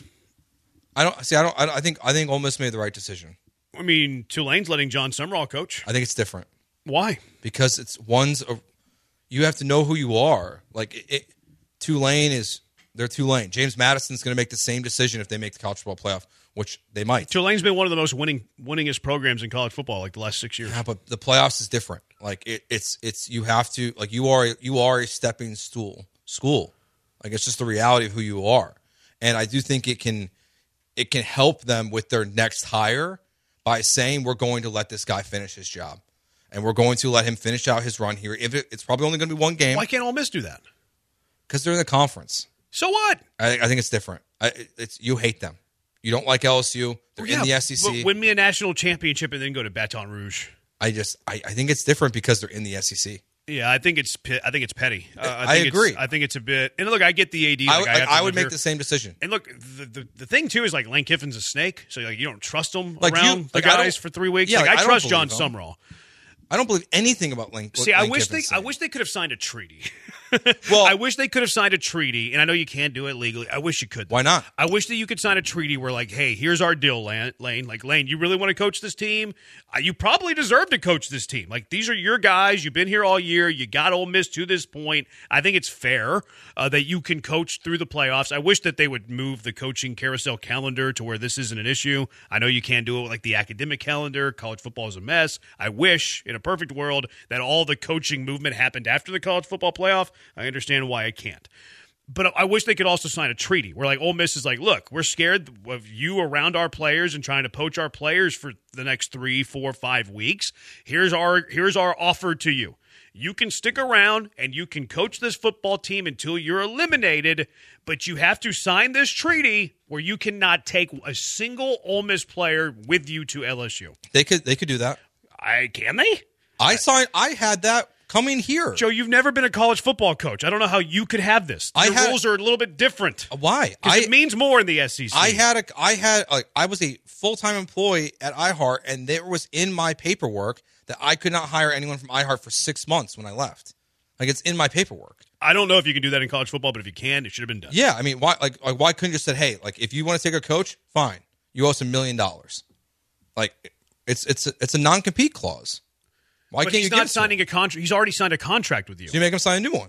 I don't see. I don't. I, don't- I think. I think Ole Miss made the right decision. I mean, Tulane's letting John Sumrall coach. I think it's different Why? because it's one's. A, you have to know who you are. Like it, it, Tulane is. They're Tulane. James Madison's going to make the same decision if they make the college football playoff, which they might. Tulane's been one of the most winning, winningest programs in college football like the last six years. Yeah, but the playoffs is different. Like it, it's it's you have to like you are you are a stepping stool school. Like it's just the reality of who you are, and I do think it can it can help them with their next hire by saying we're going to let this guy finish his job, and we're going to let him finish out his run here. If it, it's probably only going to be one game, Why can't Ole Miss do that? because they're in the conference. So what? I, I think it's different. I, it's you hate them. You don't like L S U. They're in the S E C. but Win me a national championship and then go to Baton Rouge. I just I, I think it's different because they're in the S E C. Yeah, I think it's I think it's petty. Uh, I, I think agree. It's, I think it's a bit. And look, I get the A D. I, Like, like, I, have to I live would make here. the same decision. And look, the, the the thing too is like Lane Kiffin's a snake, so like you don't trust him Like, you- around like, the I guys don't- for three weeks. yeah, like, like, I I trust don't John believe him. Sumrall. I don't believe anything about Lane. See, what I Lane wish they Kiffin's I saying. wish they could have signed a treaty. Well, I wish they could have signed a treaty, and I know you can't do it legally. I wish you could. Why not? I wish that you could sign a treaty where, like, hey, here's our deal, Lane. Lane. Like, Lane, you really want to coach this team? Uh, you probably deserve to coach this team. Like, these are your guys. You've been here all year. You got Ole Miss to this point. I think it's fair uh, that you can coach through the playoffs. I wish that they would move the coaching carousel calendar to where this isn't an issue. I know you can't do it with, like, the academic calendar. College football is a mess. I wish, in a perfect world, that all the coaching movement happened after the college football playoff. I understand why I can't. But I wish they could also sign a treaty where, like, Ole Miss is like, look, we're scared of you around our players and trying to poach our players for the next three, four, five weeks. Here's our here's our offer to you. You can stick around and you can coach this football team until you're eliminated, but you have to sign this treaty where you cannot take a single Ole Miss player with you to L S U. They could they could do that. I can they? I signed. I had that coming here. Joe, you've never been a college football coach. I don't know how you could have this. The I had- rules are a little bit different. Why? Because I it means more in the S E C. I had a I had like I was a full time employee at iHeart, and there was in my paperwork that I could not hire anyone from iHeart for six months when I left. Like, it's in my paperwork. I don't know if you can do that in college football, but if you can, it should have been done. Yeah, I mean, why? Like, like why couldn't you just said, hey, like if you want to take a coach, fine, you owe us a million dollars. Like, it's it's a, it's a non compete clause. Why but can't he's you not give signing a contract. He's already signed a contract with you. So you make him sign a new one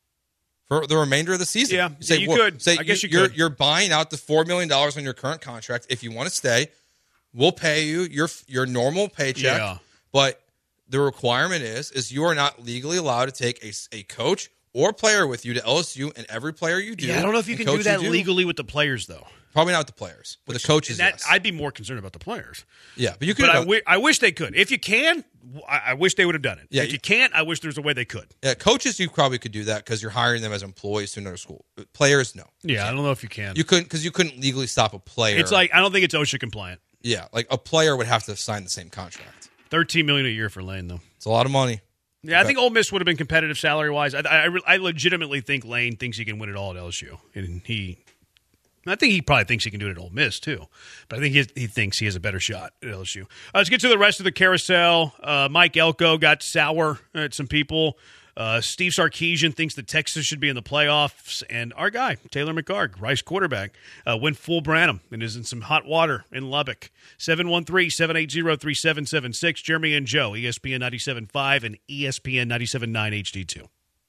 for the remainder of the season. Yeah, you say, yeah, you well, could. Say I guess you you're, could. You're buying out the four million dollars on your current contract. If you want to stay, we'll pay you your your normal paycheck. Yeah. But the requirement is is you are not legally allowed to take a, a coach or player with you to L S U, and every player you do. Yeah, I don't know if you and can do coach that you legally with the players, though. Probably not with the players, but the coaches. That, yes. I'd be more concerned about the players. Yeah, but you could. But I, uh, wi- I wish they could. If you can, I, I wish they would have done it. Yeah, if you, you- can't, I wish there's a way they could. yeah, coaches, you probably could do that because you're hiring them as employees to another school. But players, no. Yeah, I don't know if you can. You couldn't because you couldn't legally stop a player. It's like I don't think it's OSHA compliant. Yeah, like a player would have to sign the same contract. Thirteen million a year for Lane, though. It's a lot of money. Yeah, I Okay. think Ole Miss would have been competitive salary wise. I, I, re- I legitimately think Lane thinks he can win it all at L S U, and he, I think he probably thinks he can do it at Ole Miss too. But I think he, he thinks he has a better shot at L S U. Uh, let's get to the rest of the carousel. Uh, Mike Elko got sour at some people. Uh, Steve Sarkisian thinks that Texas should be in the playoffs, and our guy Taylor McCarg, Rice quarterback, uh, went full Branham and is in some hot water in Lubbock. seven one three, seven eight zero, three seven seven six. Jeremy and Joe, E S P N ninety-seven point five and E S P N ninety-seven point nine H D two.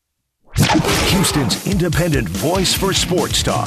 Houston's independent voice for sports talk.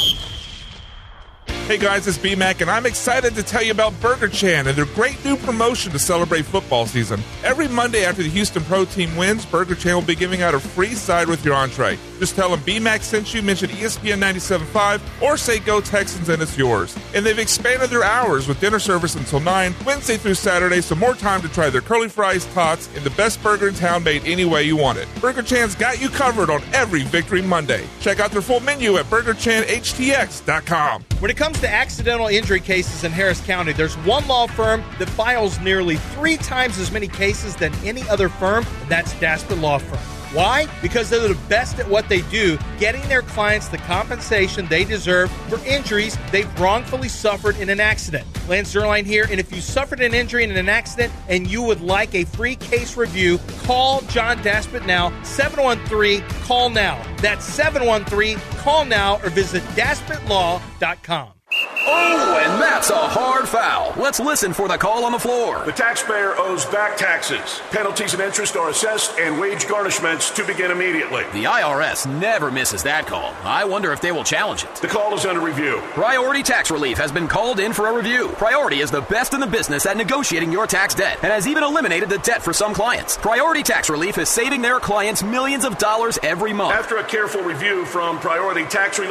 Hey guys, it's B-Mac, and I'm excited to tell you about Burger Chan and their great new promotion to celebrate football season. Every Monday after the Houston Pro Team wins, Burger Chan will be giving out a free side with your entree. Just tell them B-Mac sent you, mention E S P N ninety-seven point five, or say Go Texans and it's yours. And they've expanded their hours with dinner service until nine, Wednesday through Saturday, so more time to try their curly fries, tots, and the best burger in town made any way you want it. Burger Chan's got you covered on every Victory Monday. Check out their full menu at burger chan h t x dot com. When it comes to accidental injury cases in Harris County, there's one law firm that files nearly three times as many cases than any other firm, and that's Daspit Law Firm. Why? Because they're the best at what they do, getting their clients the compensation they deserve for injuries they've wrongfully suffered in an accident. Lance Zerline here, and if you suffered an injury in an accident and you would like a free case review, call John Daspit now, seven one three, call now. That's seven one three, call now, or visit daspit law dot com. Oh, and that's a hard foul. Let's listen for the call on the floor. The taxpayer owes back taxes. Penalties and interest are assessed and wage garnishments to begin immediately. The I R S never misses that call. I wonder if they will challenge it. The call is under review. Priority Tax Relief has been called in for a review. Priority is the best in the business at negotiating your tax debt and has even eliminated the debt for some clients. Priority Tax Relief is saving their clients millions of dollars every month. After a careful review from Priority Tax Relief,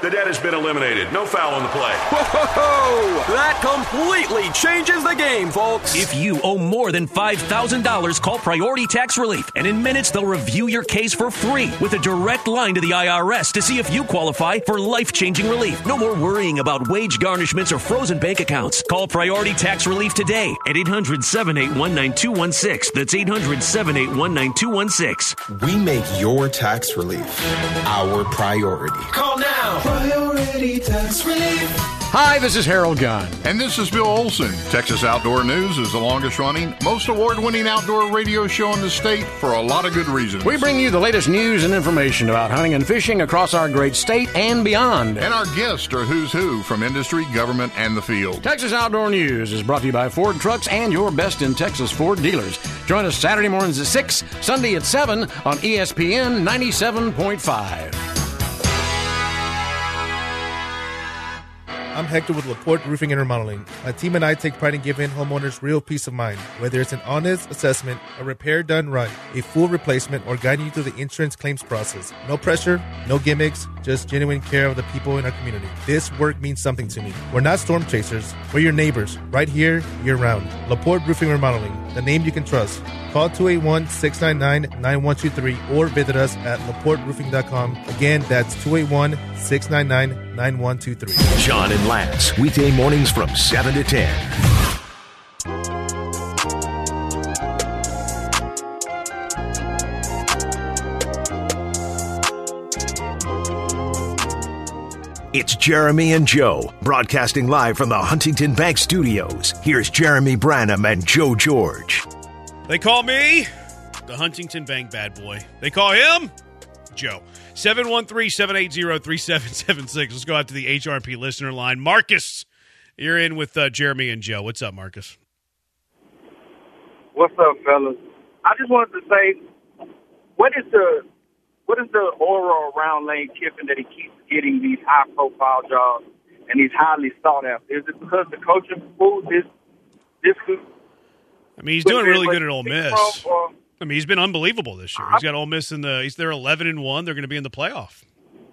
The debt has been eliminated. No foul on the play. Whoa! That completely changes the game, folks. If you owe more than five thousand dollars, call Priority Tax Relief, and in minutes they'll review your case for free with a direct line to the I R S to see if you qualify for life-changing relief. No more worrying about wage garnishments or frozen bank accounts. Call Priority Tax Relief today at eight hundred, seven eight one, nine two one six. That's eight hundred, seven eight one, nine two one six. We make your tax relief our priority. Call now. Priority Tax Relief. Hi, this is Harold Gunn. And this is Bill Olson. Texas Outdoor News is the longest running, most award-winning outdoor radio show in the state for a lot of good reasons. We bring you the latest news and information about hunting and fishing across our great state and beyond. And our guests are who's who from industry, government, and the field. Texas Outdoor News is brought to you by Ford Trucks and your best in Texas Ford dealers. Join us Saturday mornings at six, Sunday at seven on E S P N ninety-seven point five. I'm Hector with LaPorte Roofing and Remodeling. My team and I take pride in giving homeowners real peace of mind, whether it's an honest assessment, a repair done right, a full replacement, or guiding you through the insurance claims process. No pressure, no gimmicks, just genuine care of the people in our community. This work means something to me. We're not storm chasers. We're your neighbors, right here, year-round. LaPorte Roofing and Remodeling, the name you can trust. Call two eight one, six nine nine, nine one two three or visit us at laporte roofing dot com. Again, that's two eight one, six nine nine, nine one two three. John and Lance, weekday mornings from seven to ten. It's Jeremy and Joe, broadcasting live from the Huntington Bank Studios. Here's Jeremy Branham and Joe George. They call me the Huntington Bank bad boy. They call him Joe. seven one three, seven eight zero, three seven seven six. Let's go out to the H R P listener line. Marcus, you're in with uh, Jeremy and Joe. What's up, Marcus? What's up, fellas? I just wanted to say, what is the what is the aura around Lane Kiffin that he keeps getting these high-profile jobs and these highly sought after? Is it because the coaching food is this? I mean, he's doing really good at Ole Miss. I mean, he's been unbelievable this year. He's got Ole Miss in the. He's there eleven and one. They're going to be in the playoff.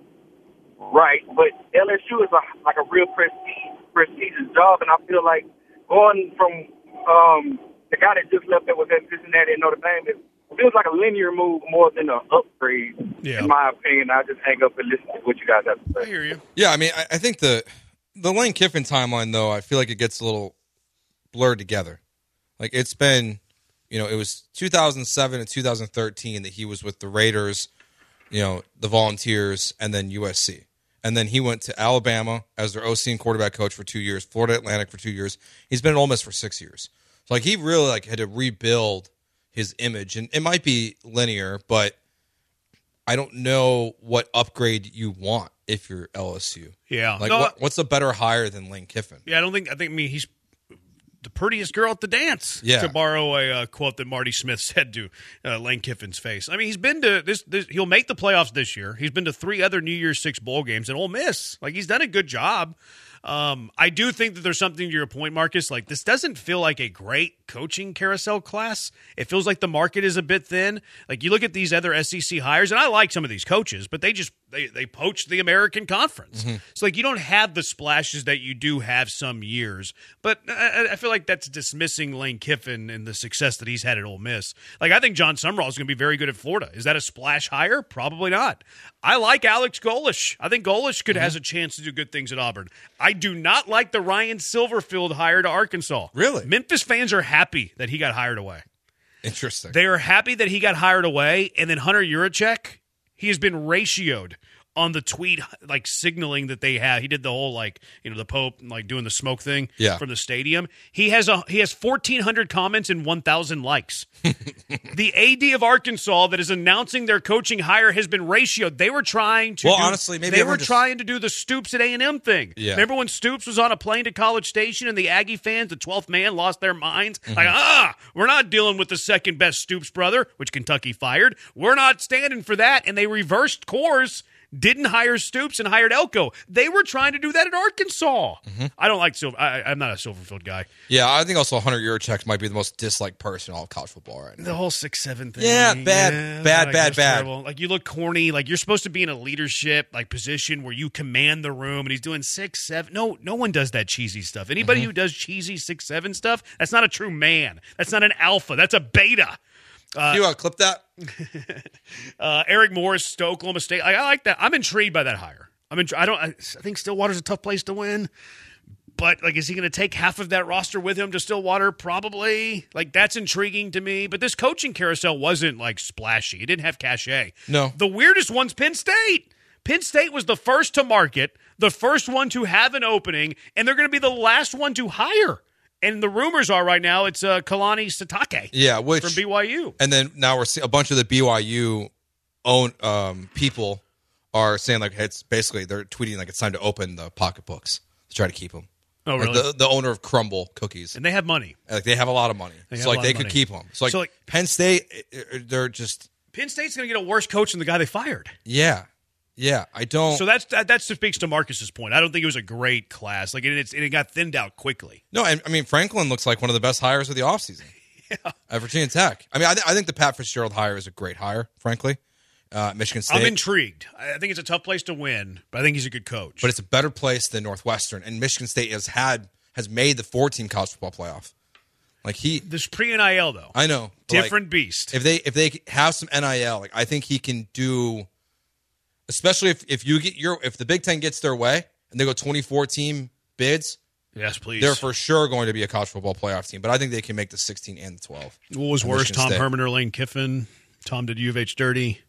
Right, but L S U is a, like a real prestige, prestigious job, and I feel like going from um, the guy that just left there was at Cincinnati and Notre Dame, it feels like a linear move more than an upgrade, yeah. in my opinion. I just hang up and listen to what you guys have to say. I hear you. Yeah, I mean, I, I think the the Lane Kiffin timeline, though, I feel like it gets a little blurred together. Like, it's been, you know, it was two thousand seven and two thousand thirteen that he was with the Raiders, you know, the Volunteers, and then U S C. And then he went to Alabama as their O C and quarterback coach for two years, Florida Atlantic for two years. He's been at Ole Miss for six years. So, like, he really, like, had to rebuild his image. And it might be linear, but I don't know what upgrade you want if you're L S U. Yeah. Like, No, what, what's a better hire than Lane Kiffin? Yeah, I don't think. I think. I mean, he's the prettiest girl at the dance. Yeah. To borrow a uh, quote that Marty Smith said to uh, Lane Kiffin's face. I mean, he's been to this, this. He'll make the playoffs this year. He's been to three other New Year's Six bowl games and Ole Miss. Like, he's done a good job. Um, I do think that there's something to your point, Marcus. Like, this doesn't feel like a great coaching carousel class. It feels like the market is a bit thin. Like, you look at these other S E C hires, and I like some of these coaches, but they just they they poached the American Conference. Mm-hmm. So, like, you don't have the splashes that you do have some years. But I, I feel like that's dismissing Lane Kiffin and the success that he's had at Ole Miss. Like, I think John Sumrall is going to be very good at Florida. Is that a splash hire? Probably not. I like Alex Golesh. I think Golesh could mm-hmm. has a chance to do good things at Auburn. I do not like the Ryan Silverfield hire to Arkansas. Really? Memphis fans are happy that he got hired away. Interesting. They are happy that he got hired away, and then Hunter Yurachek, he has been ratioed on the tweet, like, signaling that they have. He did the whole, like, you know, the Pope, like, doing the smoke thing yeah. from the stadium. He has a he has fourteen hundred comments and one thousand likes. The A D of Arkansas that is announcing their coaching hire has been ratioed. They were trying to Well, do, honestly, maybe they were just... trying to do the Stoops at A and M thing. Yeah. Remember when Stoops was on a plane to College Station and the Aggie fans, the twelfth man, lost their minds? Mm-hmm. Like, ah, we're not dealing with the second-best Stoops brother, which Kentucky fired. We're not standing for that, and they reversed course. didn't hire Stoops and hired Elko. They were trying to do that at Arkansas. Mm-hmm. I don't like Silver. I, I'm not a Silverfield guy. Yeah, I think also Hunter Yurachek might be the most disliked person in all of college football right now. The whole six seven thing. Yeah, bad, yeah, bad, like, bad, bad. Terrible. Like, you look corny. Like, you're supposed to be in a leadership like position where you command the room, and he's doing six seven. No, no one does that cheesy stuff. Anybody mm-hmm. who does cheesy six seven stuff, that's not a true man. That's not an alpha. That's a beta. Uh, you want to clip that? uh, Eric Morris to Oklahoma State. I, I like that. I'm intrigued by that hire. I'm. Intri- I don't. I, I think Stillwater's a tough place to win, but like, is he going to take half of that roster with him to Stillwater? Probably. Like, that's intriguing to me. But this coaching carousel wasn't like splashy. It didn't have cachet. No. The weirdest one's Penn State. Penn State was the first to market, the first one to have an opening, and they're going to be the last one to hire. And the rumors are right now it's uh, Kalani Sitake. Yeah, which from B Y U. And then now we're seeing a bunch of the B Y U own um, people are saying like, hey, it's basically they're tweeting like it's time to open the pocketbooks to try to keep them. Oh, like really? The, the owner of Crumble Cookies, and they have money. Like they have a lot of money, they so like they could money. keep them. So like, so like Penn State, they're just Penn State's going to get a worse coach than the guy they fired. Yeah. Yeah, I don't. So that's that, that speaks to Marcus's point. I don't think it was a great class. Like, and, it's, and it got thinned out quickly. No, I, I mean, Franklin looks like one of the best hires of the offseason. Yeah. At Virginia Tech. I mean, I, th- I think the Pat Fitzgerald hire is a great hire, frankly. Uh, Michigan State. I'm intrigued. I think it's a tough place to win, but I think he's a good coach. But it's a better place than Northwestern. And Michigan State has had has made the four-team college football playoff. Like he, this pre-N I L though. I know. Different like, beast. If they if they have some N I L, like I think he can do. Especially if, if you get your if the Big Ten gets their way and they go twenty-four team bids, yes, please. They're for sure going to be a college football playoff team. But I think they can make the sixteen and the twelve. What was worse, Michigan Tom State. Herman or Lane Kiffin? Tom did U of H dirty.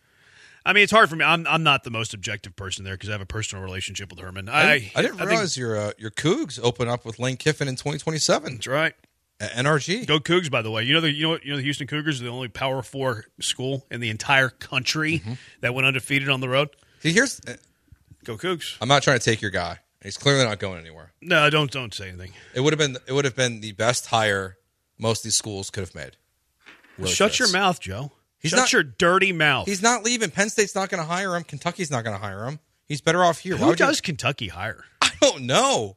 I mean, it's hard for me. I'm I'm not the most objective person there because I have a personal relationship with Herman. I I, I didn't I realize think, your uh, your Cougs open up with Lane Kiffin in twenty twenty-seven. That's right. At N R G. Go Cougs, by the way. You know the you know what, you know the Houston Cougars are the only Power Four school in the entire country mm-hmm. that went undefeated on the road. See, here's Go Cougs. I'm not trying to take your guy. He's clearly not going anywhere. No, don't don't say anything. It would have been it would have been the best hire most of these schools could have made. Really Shut fits. your mouth, Joe. He's Shut not, your dirty mouth. He's not leaving. Penn State's not going to hire him. Kentucky's not going to hire him. He's better off here. Who does you... Kentucky hire? I don't know.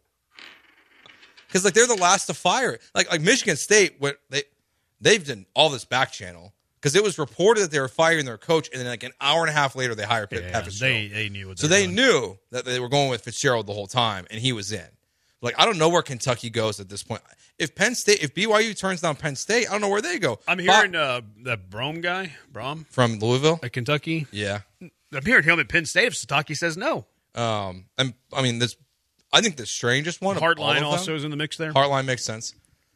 Because like they're the last to fire. Like like Michigan State, what they they've done all this back channel. Because it was reported that they were firing their coach, and then like an hour and a half later, they hired Pat yeah, Fitzgerald. They, they knew what so they they doing. knew that they were going with Fitzgerald the whole time, and he was in. Like I don't know where Kentucky goes at this point. If Penn State, if B Y U turns down Penn State, I don't know where they go. I'm hearing uh, that Brom guy, Brom from Louisville, at Kentucky. Yeah, I'm hearing him at Penn State. If Satake says no, um, and I mean this. I think the strangest one. Hartline also is in the mix there. Hartline makes sense.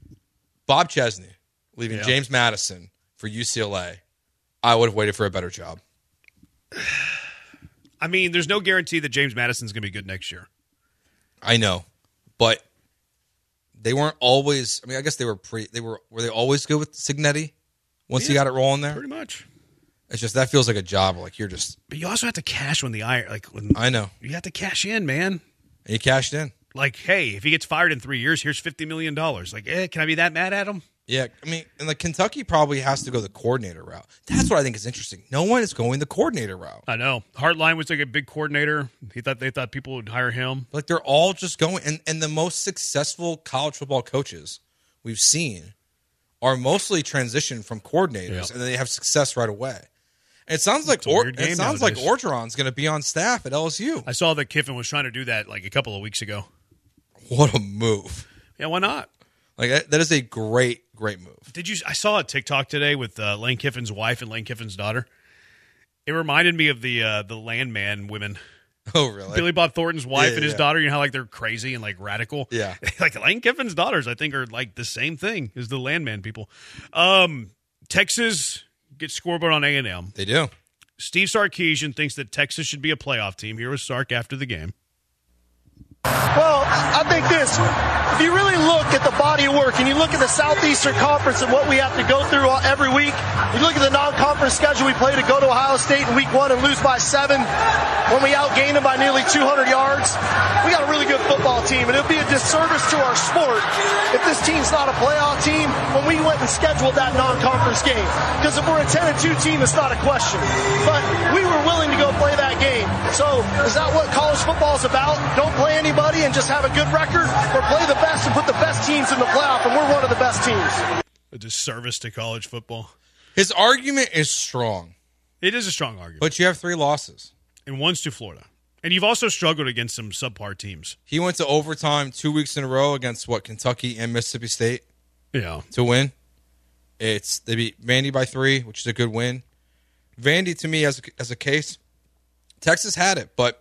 Bob Chesney leaving yeah. James Madison for U C L A. I would have waited for a better job. I mean, there's no guarantee that James Madison's going to be good next year. I know, but they weren't always. I mean, I guess they were pre. They were. Were they always good with Signetti? Once yeah, he got it rolling there, pretty much. It's just that feels like a job. Like you're just. But you also have to cash when the iron. Like when I know you have to cash in, man. And he cashed in. Like, hey, if he gets fired in three years, here's fifty million dollars. Like, eh, can I be that mad at him? Yeah, I mean, and like Kentucky probably has to go the coordinator route. That's what I think is interesting. No one is going the coordinator route. I know. Hartline was like a big coordinator. He thought they thought people would hire him. Like they're all just going, and, and the most successful college football coaches we've seen are mostly transitioned from coordinators, yep. and then they have success right away. And it sounds like or, it sounds nowadays. like Orgeron's going to be on staff at L S U. I saw that Kiffin was trying to do that like a couple of weeks ago. What a move! Yeah, why not? Like that, that is a great, great move. Did you? I saw a TikTok today with uh, Lane Kiffin's wife and Lane Kiffin's daughter. It reminded me of the uh, the Landman women. Oh, really? Billy Bob Thornton's wife yeah, and his yeah. daughter. You know how like they're crazy and like radical. Yeah. Like Lane Kiffin's daughters, I think, are like the same thing as the Landman people. Um, Texas gets scoreboard on A and M. They do. Steve Sarkisian thinks that Texas should be a playoff team. Here was Sark after the game. Well, I think this, if you really look at the body of work and you look at the Southeastern Conference and what we have to go through every week, you look at the non-conference schedule we play to go to Ohio State in week one and lose by seven when we outgained them by nearly two hundred yards. We got got a really good football team, and it would be a disservice to our sport if this team's not a playoff team when we went and scheduled that non-conference game. Because if we're a ten and two team, it's not a question. But we were willing to go play that game. So is that what college football is about? Don't play anybody and just have a good record, or play the best and put the best teams in the playoff, and we're one of the best teams. A disservice to college football. His argument is strong. It is a strong argument. But you have three losses. And one's to Florida. And you've also struggled against some subpar teams. He went to overtime two weeks in a row against, what, Kentucky and Mississippi State? Yeah. To win. It's They beat Vandy by three, which is a good win. Vandy, to me, as a, as a case, Texas had it, but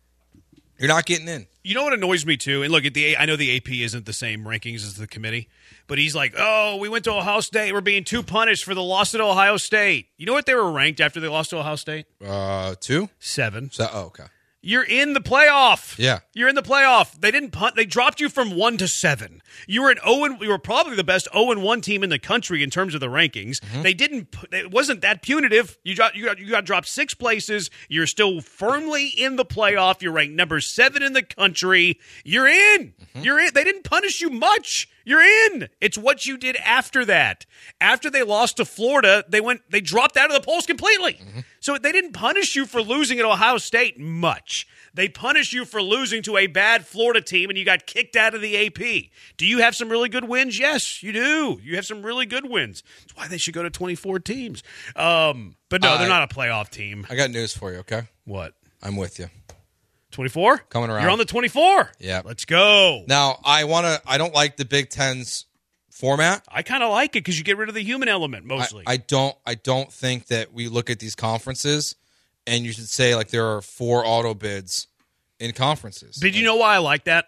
you're not getting in. You know what annoys me, too? And look, at the I know the A P isn't the same rankings as the committee, but he's like, oh, we went to Ohio State. We're being too punished for the loss at Ohio State. You know what they were ranked after they lost to Ohio State? Uh, two? Seven. So, oh, okay. You're in the playoff. Yeah. You're in the playoff. They didn't punt. They dropped you from one to seven. You were an oh and you were probably the best oh and one team in the country in terms of the rankings. Mm-hmm. They didn't. It wasn't that punitive. You got you got you got dropped six places. You're still firmly in the playoff. You're ranked number seven in the country. You're in. Mm-hmm. You're in. They didn't punish you much. You're in. It's what you did after that. After they lost to Florida, they went. They dropped out of the polls completely. Mm-hmm. So they didn't punish you for losing at Ohio State much. They punish you for losing to a bad Florida team, and you got kicked out of the A P. Do you have some really good wins? Yes, you do. You have some really good wins. That's why they should go to twenty-four teams. Um, but no, uh, they're not a playoff team. I got news for you, okay? What? I'm with you. twenty-four? Coming around. You're on the twenty-four. Yeah. Let's go. Now, I want to. I don't like the Big Ten's format. I kind of like it because you get rid of the human element mostly. I, I don't. I don't think that we look at these conferences and you should say like there are four auto bids in conferences. Did like, you know why I like that?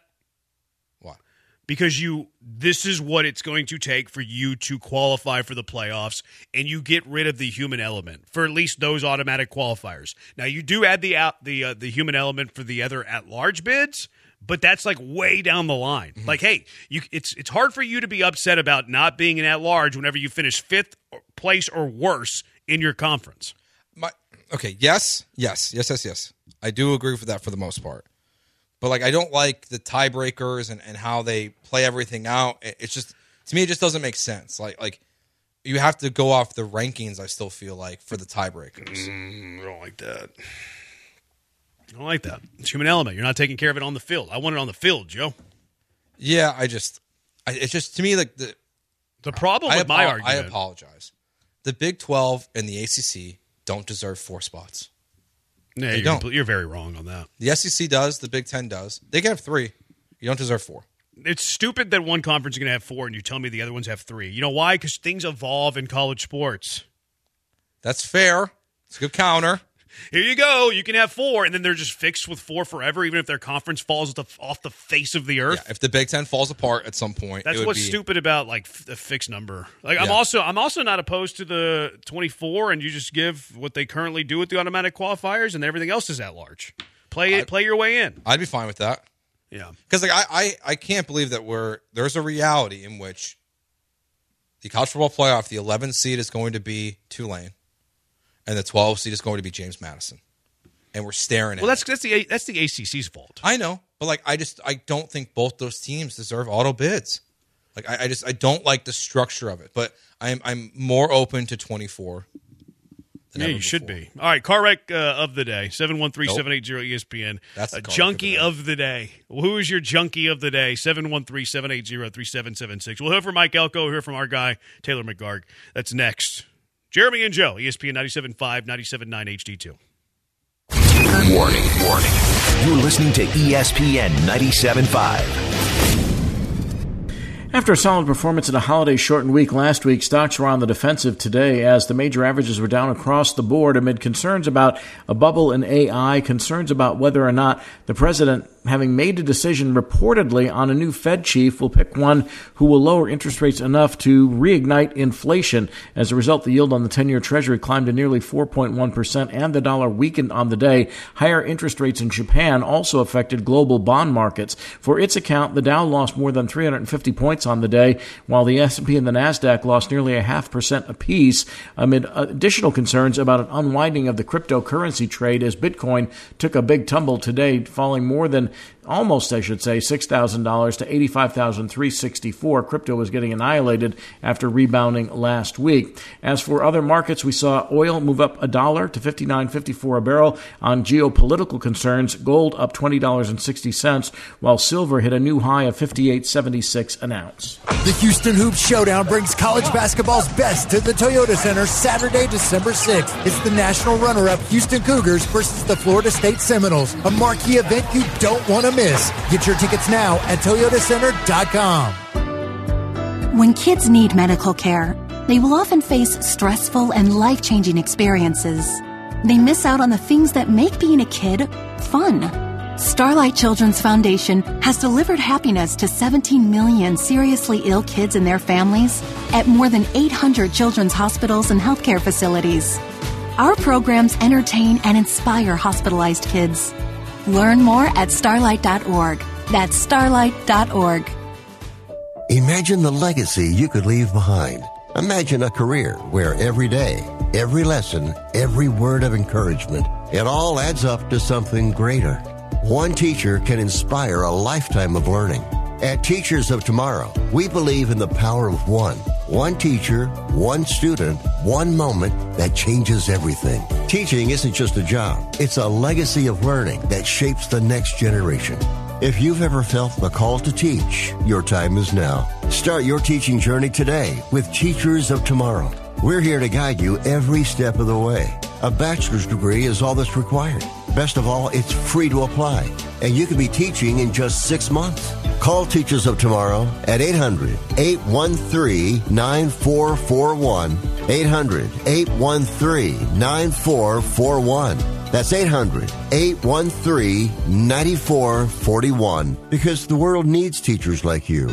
Why? Because you. This is what it's going to take for you to qualify for the playoffs, and you get rid of the human element for at least those automatic qualifiers. Now you do add the out the uh, the human element for the other at large bids. But that's like way down the line. Mm-hmm. Like, hey, you, it's it's hard for you to be upset about not being an at-large whenever you finish fifth place or worse in your conference. My, okay, yes, yes, yes, yes, yes. I do agree with that for the most part. But, like, I don't like the tiebreakers and, and how they play everything out. It, it's just, to me, it just doesn't make sense. Like, like you have to go off the rankings, I still feel like, for the tiebreakers. Mm, I don't like that. I don't like that. It's human element. You're not taking care of it on the field. I want it on the field, Joe. Yeah, I just, I, it's just to me like the the problem I, with I, my I, argument. I apologize. The Big twelve and the A C C don't deserve four spots. Yeah, they you're, don't. Compl- you're very wrong on that. The S E C does. The Big Ten does. They can have three. You don't deserve four. It's stupid that one conference is going to have four and you tell me the other ones have three. You know why? Because things evolve in college sports. That's fair. It's a good counter. Here you go. You can have four, and then they're just fixed with four forever, even if their conference falls the, off the face of the earth. Yeah, if the Big Ten falls apart at some point, that's it would what's be... stupid about like the fixed number. Like yeah. I'm also I'm also not opposed to the twenty-four, and you just give what they currently do with the automatic qualifiers, and everything else is at large. Play it, I'd, play your way in. I'd be fine with that. Yeah, because like I, I I can't believe that we're there's a reality in which the college football playoff, the eleventh seed is going to be Tulane, and the twelfth seed is going to be James Madison. And we're staring at well, that's it. that's the that's the A C C's fault. I know, but like I just I don't think both those teams deserve auto bids. Like I, I just I don't like the structure of it. But I'm I'm more open to twenty-four. Than yeah, ever you before. should be. All right, car wreck uh, of the day seven one three seven eight zero E S P N. That's the a car junkie of the day. of the day. Well, who is your junkie of the day? seven one three seven eight zero three seven seven six. We'll hear from Mike Elko. We'll hear from our guy Taylor McGarg. That's next. Jeremy and Joe, E S P N ninety-seven point five, ninety-seven point nine H D two. Warning, warning. You're listening to E S P N ninety-seven point five. After a solid performance in a holiday-shortened week last week, stocks were on the defensive today as the major averages were down across the board amid concerns about a bubble in A I, concerns about whether or not the president, having made a decision reportedly on a new Fed chief, will pick one who will lower interest rates enough to reignite inflation. As a result, the yield on the ten-year Treasury climbed to nearly four point one percent and the dollar weakened on the day. Higher interest rates in Japan also affected global bond markets. For its account, the Dow lost more than three hundred fifty points on the day, while the S and P and the Nasdaq lost nearly a half percent apiece amid additional concerns about an unwinding of the cryptocurrency trade as Bitcoin took a big tumble today, falling more than almost, I should say, six thousand dollars to eighty-five thousand three hundred sixty-four dollars. Crypto was getting annihilated after rebounding last week. As for other markets, we saw oil move up a dollar to fifty-nine fifty-four a barrel on geopolitical concerns. Gold up twenty dollars and sixty cents, while silver hit a new high of fifty-eight seventy-six an ounce. The Houston Hoops Showdown brings college basketball's best to the Toyota Center Saturday, December sixth. It's the national runner-up Houston Cougars versus the Florida State Seminoles, a marquee event you don't want to miss. Get your tickets now at toyota center dot com. When kids need medical care, they will often face stressful and life-changing experiences. They miss out on the things that make being a kid fun. Starlight Children's Foundation has delivered happiness to seventeen million seriously ill kids and their families at more than eight hundred children's hospitals and healthcare facilities. Our programs entertain and inspire hospitalized kids. Learn more at starlight dot org. That's starlight dot org. Imagine the legacy you could leave behind. Imagine a career where every day, every lesson, every word of encouragement, it all adds up to something greater. One teacher can inspire a lifetime of learning. At Teachers of Tomorrow, we believe in the power of one. One teacher, one student, one moment that changes everything. Teaching isn't just a job. It's a legacy of learning that shapes the next generation. If you've ever felt the call to teach, your time is now. Start your teaching journey today with Teachers of Tomorrow. We're here to guide you every step of the way. A bachelor's degree is all that's required. Best of all, it's free to apply, and you can be teaching in just six months. Call Teachers of Tomorrow at eight hundred, eight one three, nine four four one, eight hundred, eight one three, nine four four one. That's eight hundred, eight one three, nine four four one, because the world needs teachers like you.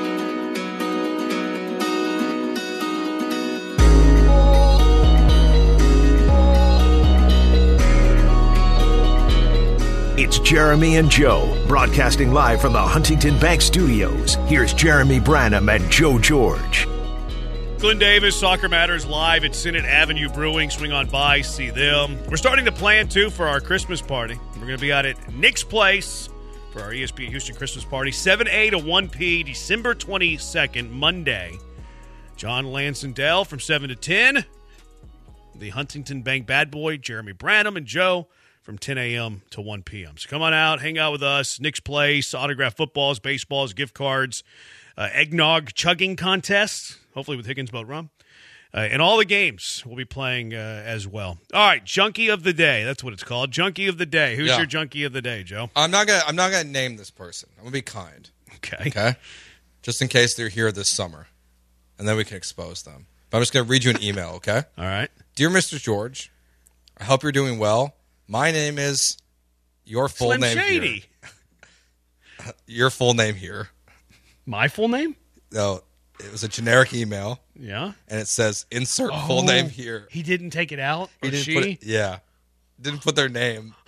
It's Jeremy and Joe, broadcasting live from the Huntington Bank Studios. Here's Jeremy Branham and Joe George. Glenn Davis, Soccer Matters, live at Senate Avenue Brewing. Swing on by, see them. We're starting to plan, too, for our Christmas party. We're going to be out at Nick's Place for our E S P N Houston Christmas party, seven a to one p, December twenty-second, Monday. John Lansdale from seven to ten. The Huntington Bank bad boy, Jeremy Branham, and Joe from ten a.m. to one p.m. So come on out, hang out with us. Nick's Place, autographed footballs, baseballs, gift cards, uh, eggnog chugging contests, hopefully with Higgins Boat Rum. Uh, and all the games we'll be playing uh, as well. All right, Junkie of the Day. That's what it's called. Junkie of the Day. Who's Yeah. your Junkie of the Day, Joe? I'm not gonna. I'm not gonna name this person. I'm gonna be kind. Okay. Okay. Just in case they're here this summer, and then we can expose them. But I'm just gonna read you an email. Okay. All right. Dear Mister George, I hope you're doing well. My name is your full Slim name Shady. here. Your full name here. My full name? No, it was a generic email. Yeah. And it says insert Oh, full name here. He didn't take it out? He Or didn't she? put it, yeah. Didn't put their name.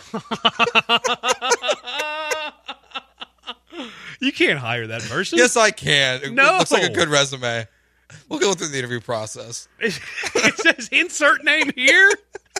You can't hire that person. Yes, I can. It No. looks like a good resume. We'll go through the interview process. It says insert name here?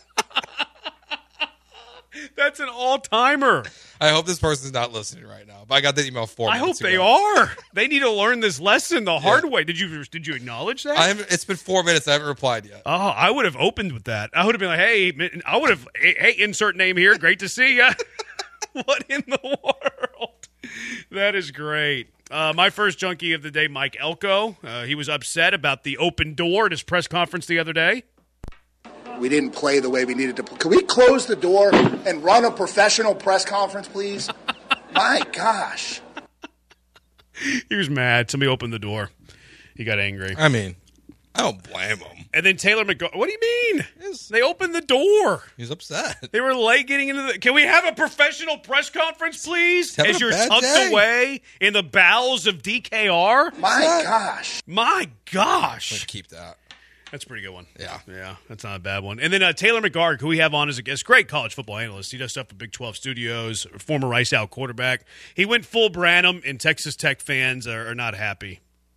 That's an all-timer. I hope this person's not listening right now. But I got the email four I hope minutes they ago. are. They need to learn this lesson the hard way. Did you did you acknowledge that? I haven't, it's been four minutes. I haven't replied yet. Oh, I would have opened with that. I would have been like, hey, I would have, hey, hey, insert name here. Great to see you. What in the world? That is great. Uh, my first junkie of the day, Mike Elko. Uh, he was upset about the open door at his press conference the other day. We didn't play the way we needed to play. Can we close the door and run a professional press conference, please? My gosh. He was mad. Somebody opened the door. He got angry. I mean, I don't blame him. And then Taylor McGar- what do you mean? They opened the door. He's upset. They were late getting into the... Can we have a professional press conference, please? Having As a you're bad tucked day. away in the bowels of D K R? My gosh. My gosh. Let's keep that. That's a pretty good one. Yeah. Yeah, that's not a bad one. And then uh, Taylor McGarg, who we have on as a guest, great college football analyst. He does stuff for Big twelve Studios, former Rice-Out quarterback. He went full Branham, and Texas Tech fans are, are not happy.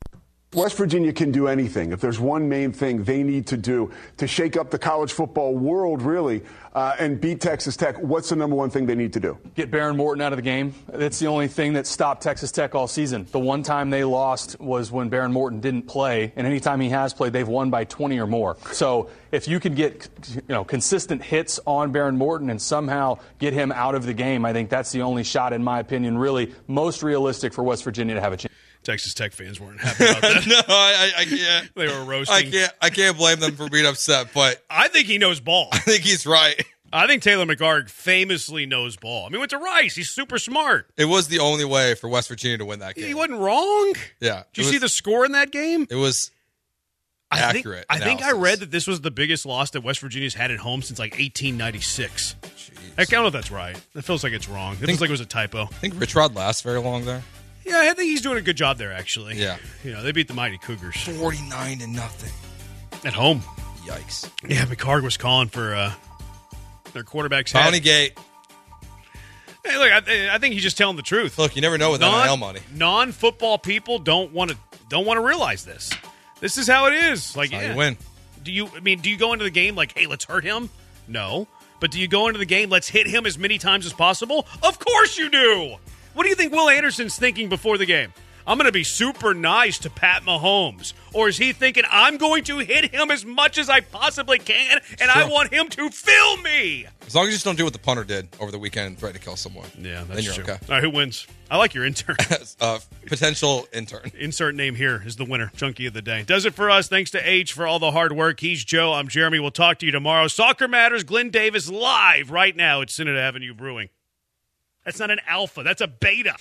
West Virginia can do anything. If there's one main thing they need to do to shake up the college football world, really, uh, and beat Texas Tech, what's the number one thing they need to do? Get Baron Morton out of the game. That's the only thing that stopped Texas Tech all season. The one time they lost was when Baron Morton didn't play, and anytime he has played, they've won by twenty or more. So if you can get, you know, consistent hits on Baron Morton and somehow get him out of the game, I think that's the only shot, in my opinion, really most realistic for West Virginia to have a chance. Texas Tech fans weren't happy about that. no, I, I can't. They were roasting. I can't. I can't blame them for being upset, but I think he knows ball. I think he's right. I think Taylor McGarg famously knows ball. I mean, he went to Rice. He's super smart. It was the only way for West Virginia to win that game. He wasn't wrong. Yeah. Did you was, see the score in that game? It was I accurate. Think, I think I read that this was the biggest loss that West Virginia's had at home since like eighteen ninety-six. Jeez. I don't know if that's right. It feels like it's wrong. It think, feels like it was a typo. I think Rich Rod lasts very long there. Yeah, I think he's doing a good job there, actually. Yeah. You know, they beat the mighty Cougars. forty-nine to nothing. At home. Yikes. Yeah, McCarg was calling for uh, their quarterback's Bounty head. Gate. Hey, look, I, I think he's just telling the truth. Look, you never know with non, N I L money. Non-football people don't want to don't want to realize this. This is how it is. Like, That's yeah. how you win. Do you? I mean, do you go into the game like, hey, let's hurt him? No. But do you go into the game, let's hit him as many times as possible? Of course you do. What do you think Will Anderson's thinking before the game? I'm going to be super nice to Pat Mahomes. Or is he thinking, I'm going to hit him as much as I possibly can, and Sure. I want him to fill me? As long as you just don't do what the punter did over the weekend and threaten to kill someone. Yeah, that's then you're true. okay. All right, who wins? I like your intern. uh, potential intern. Insert name here is the winner. Junkie of the day. Does it for us. Thanks to H for all the hard work. He's Joe. I'm Jeremy. We'll talk to you tomorrow. Soccer Matters. Glenn Davis live right now at Synod Avenue Brewing. That's not an alpha. That's a beta.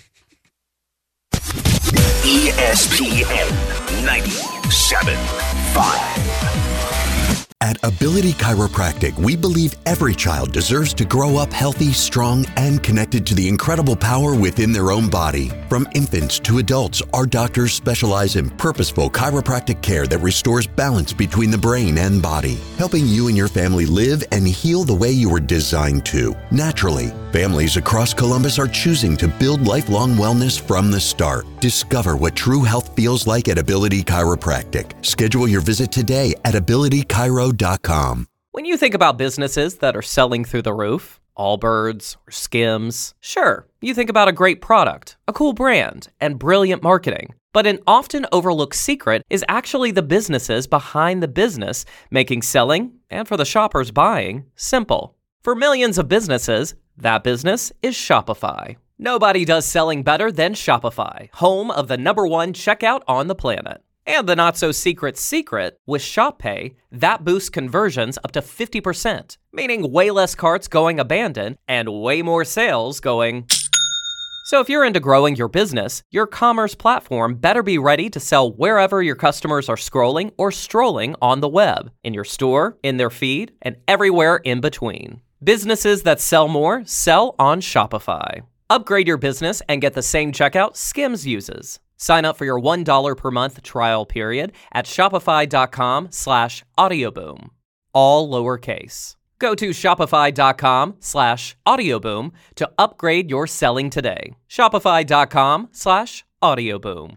E S P N ninety-seven point five. At Ability Chiropractic, we believe every child deserves to grow up healthy, strong, and connected to the incredible power within their own body. From infants to adults, our doctors specialize in purposeful chiropractic care that restores balance between the brain and body, helping you and your family live and heal the way you were designed to, naturally. Families across Columbus are choosing to build lifelong wellness from the start. Discover what true health feels like at Ability Chiropractic. Schedule your visit today at ability chiro dot com. When you think about businesses that are selling through the roof, Allbirds or Skims, sure, you think about a great product, a cool brand, and brilliant marketing. But an often overlooked secret is actually the businesses behind the business, making selling, and for the shoppers buying, simple. For millions of businesses, that business is Shopify. Nobody does selling better than Shopify, home of the number one checkout on the planet. And the not-so-secret secret, with ShopPay, that boosts conversions up to fifty percent, meaning way less carts going abandoned and way more sales going... So if you're into growing your business, your commerce platform better be ready to sell wherever your customers are scrolling or strolling on the web, in your store, in their feed, and everywhere in between. Businesses that sell more sell on Shopify. Upgrade your business and get the same checkout Skims uses. Sign up for your one dollar per month trial period at shopify.com slash audioboom. All lowercase. Go to shopify.com slash audioboom to upgrade your selling today. Shopify.com slash audioboom.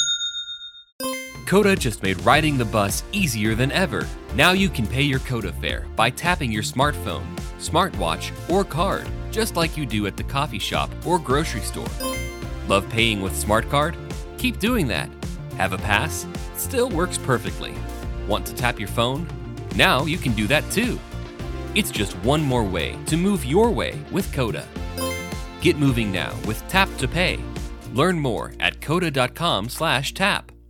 Coda just made riding the bus easier than ever. Now you can pay your Coda fare by tapping your smartphone, smartwatch, or card, just like you do at the coffee shop or grocery store. Love paying with SmartCard? Keep doing that. Have a pass? Still works perfectly. Want to tap your phone? Now you can do that too. It's just one more way to move your way with Coda. Get moving now with Tap to Pay. Learn more at coda.com slash tap.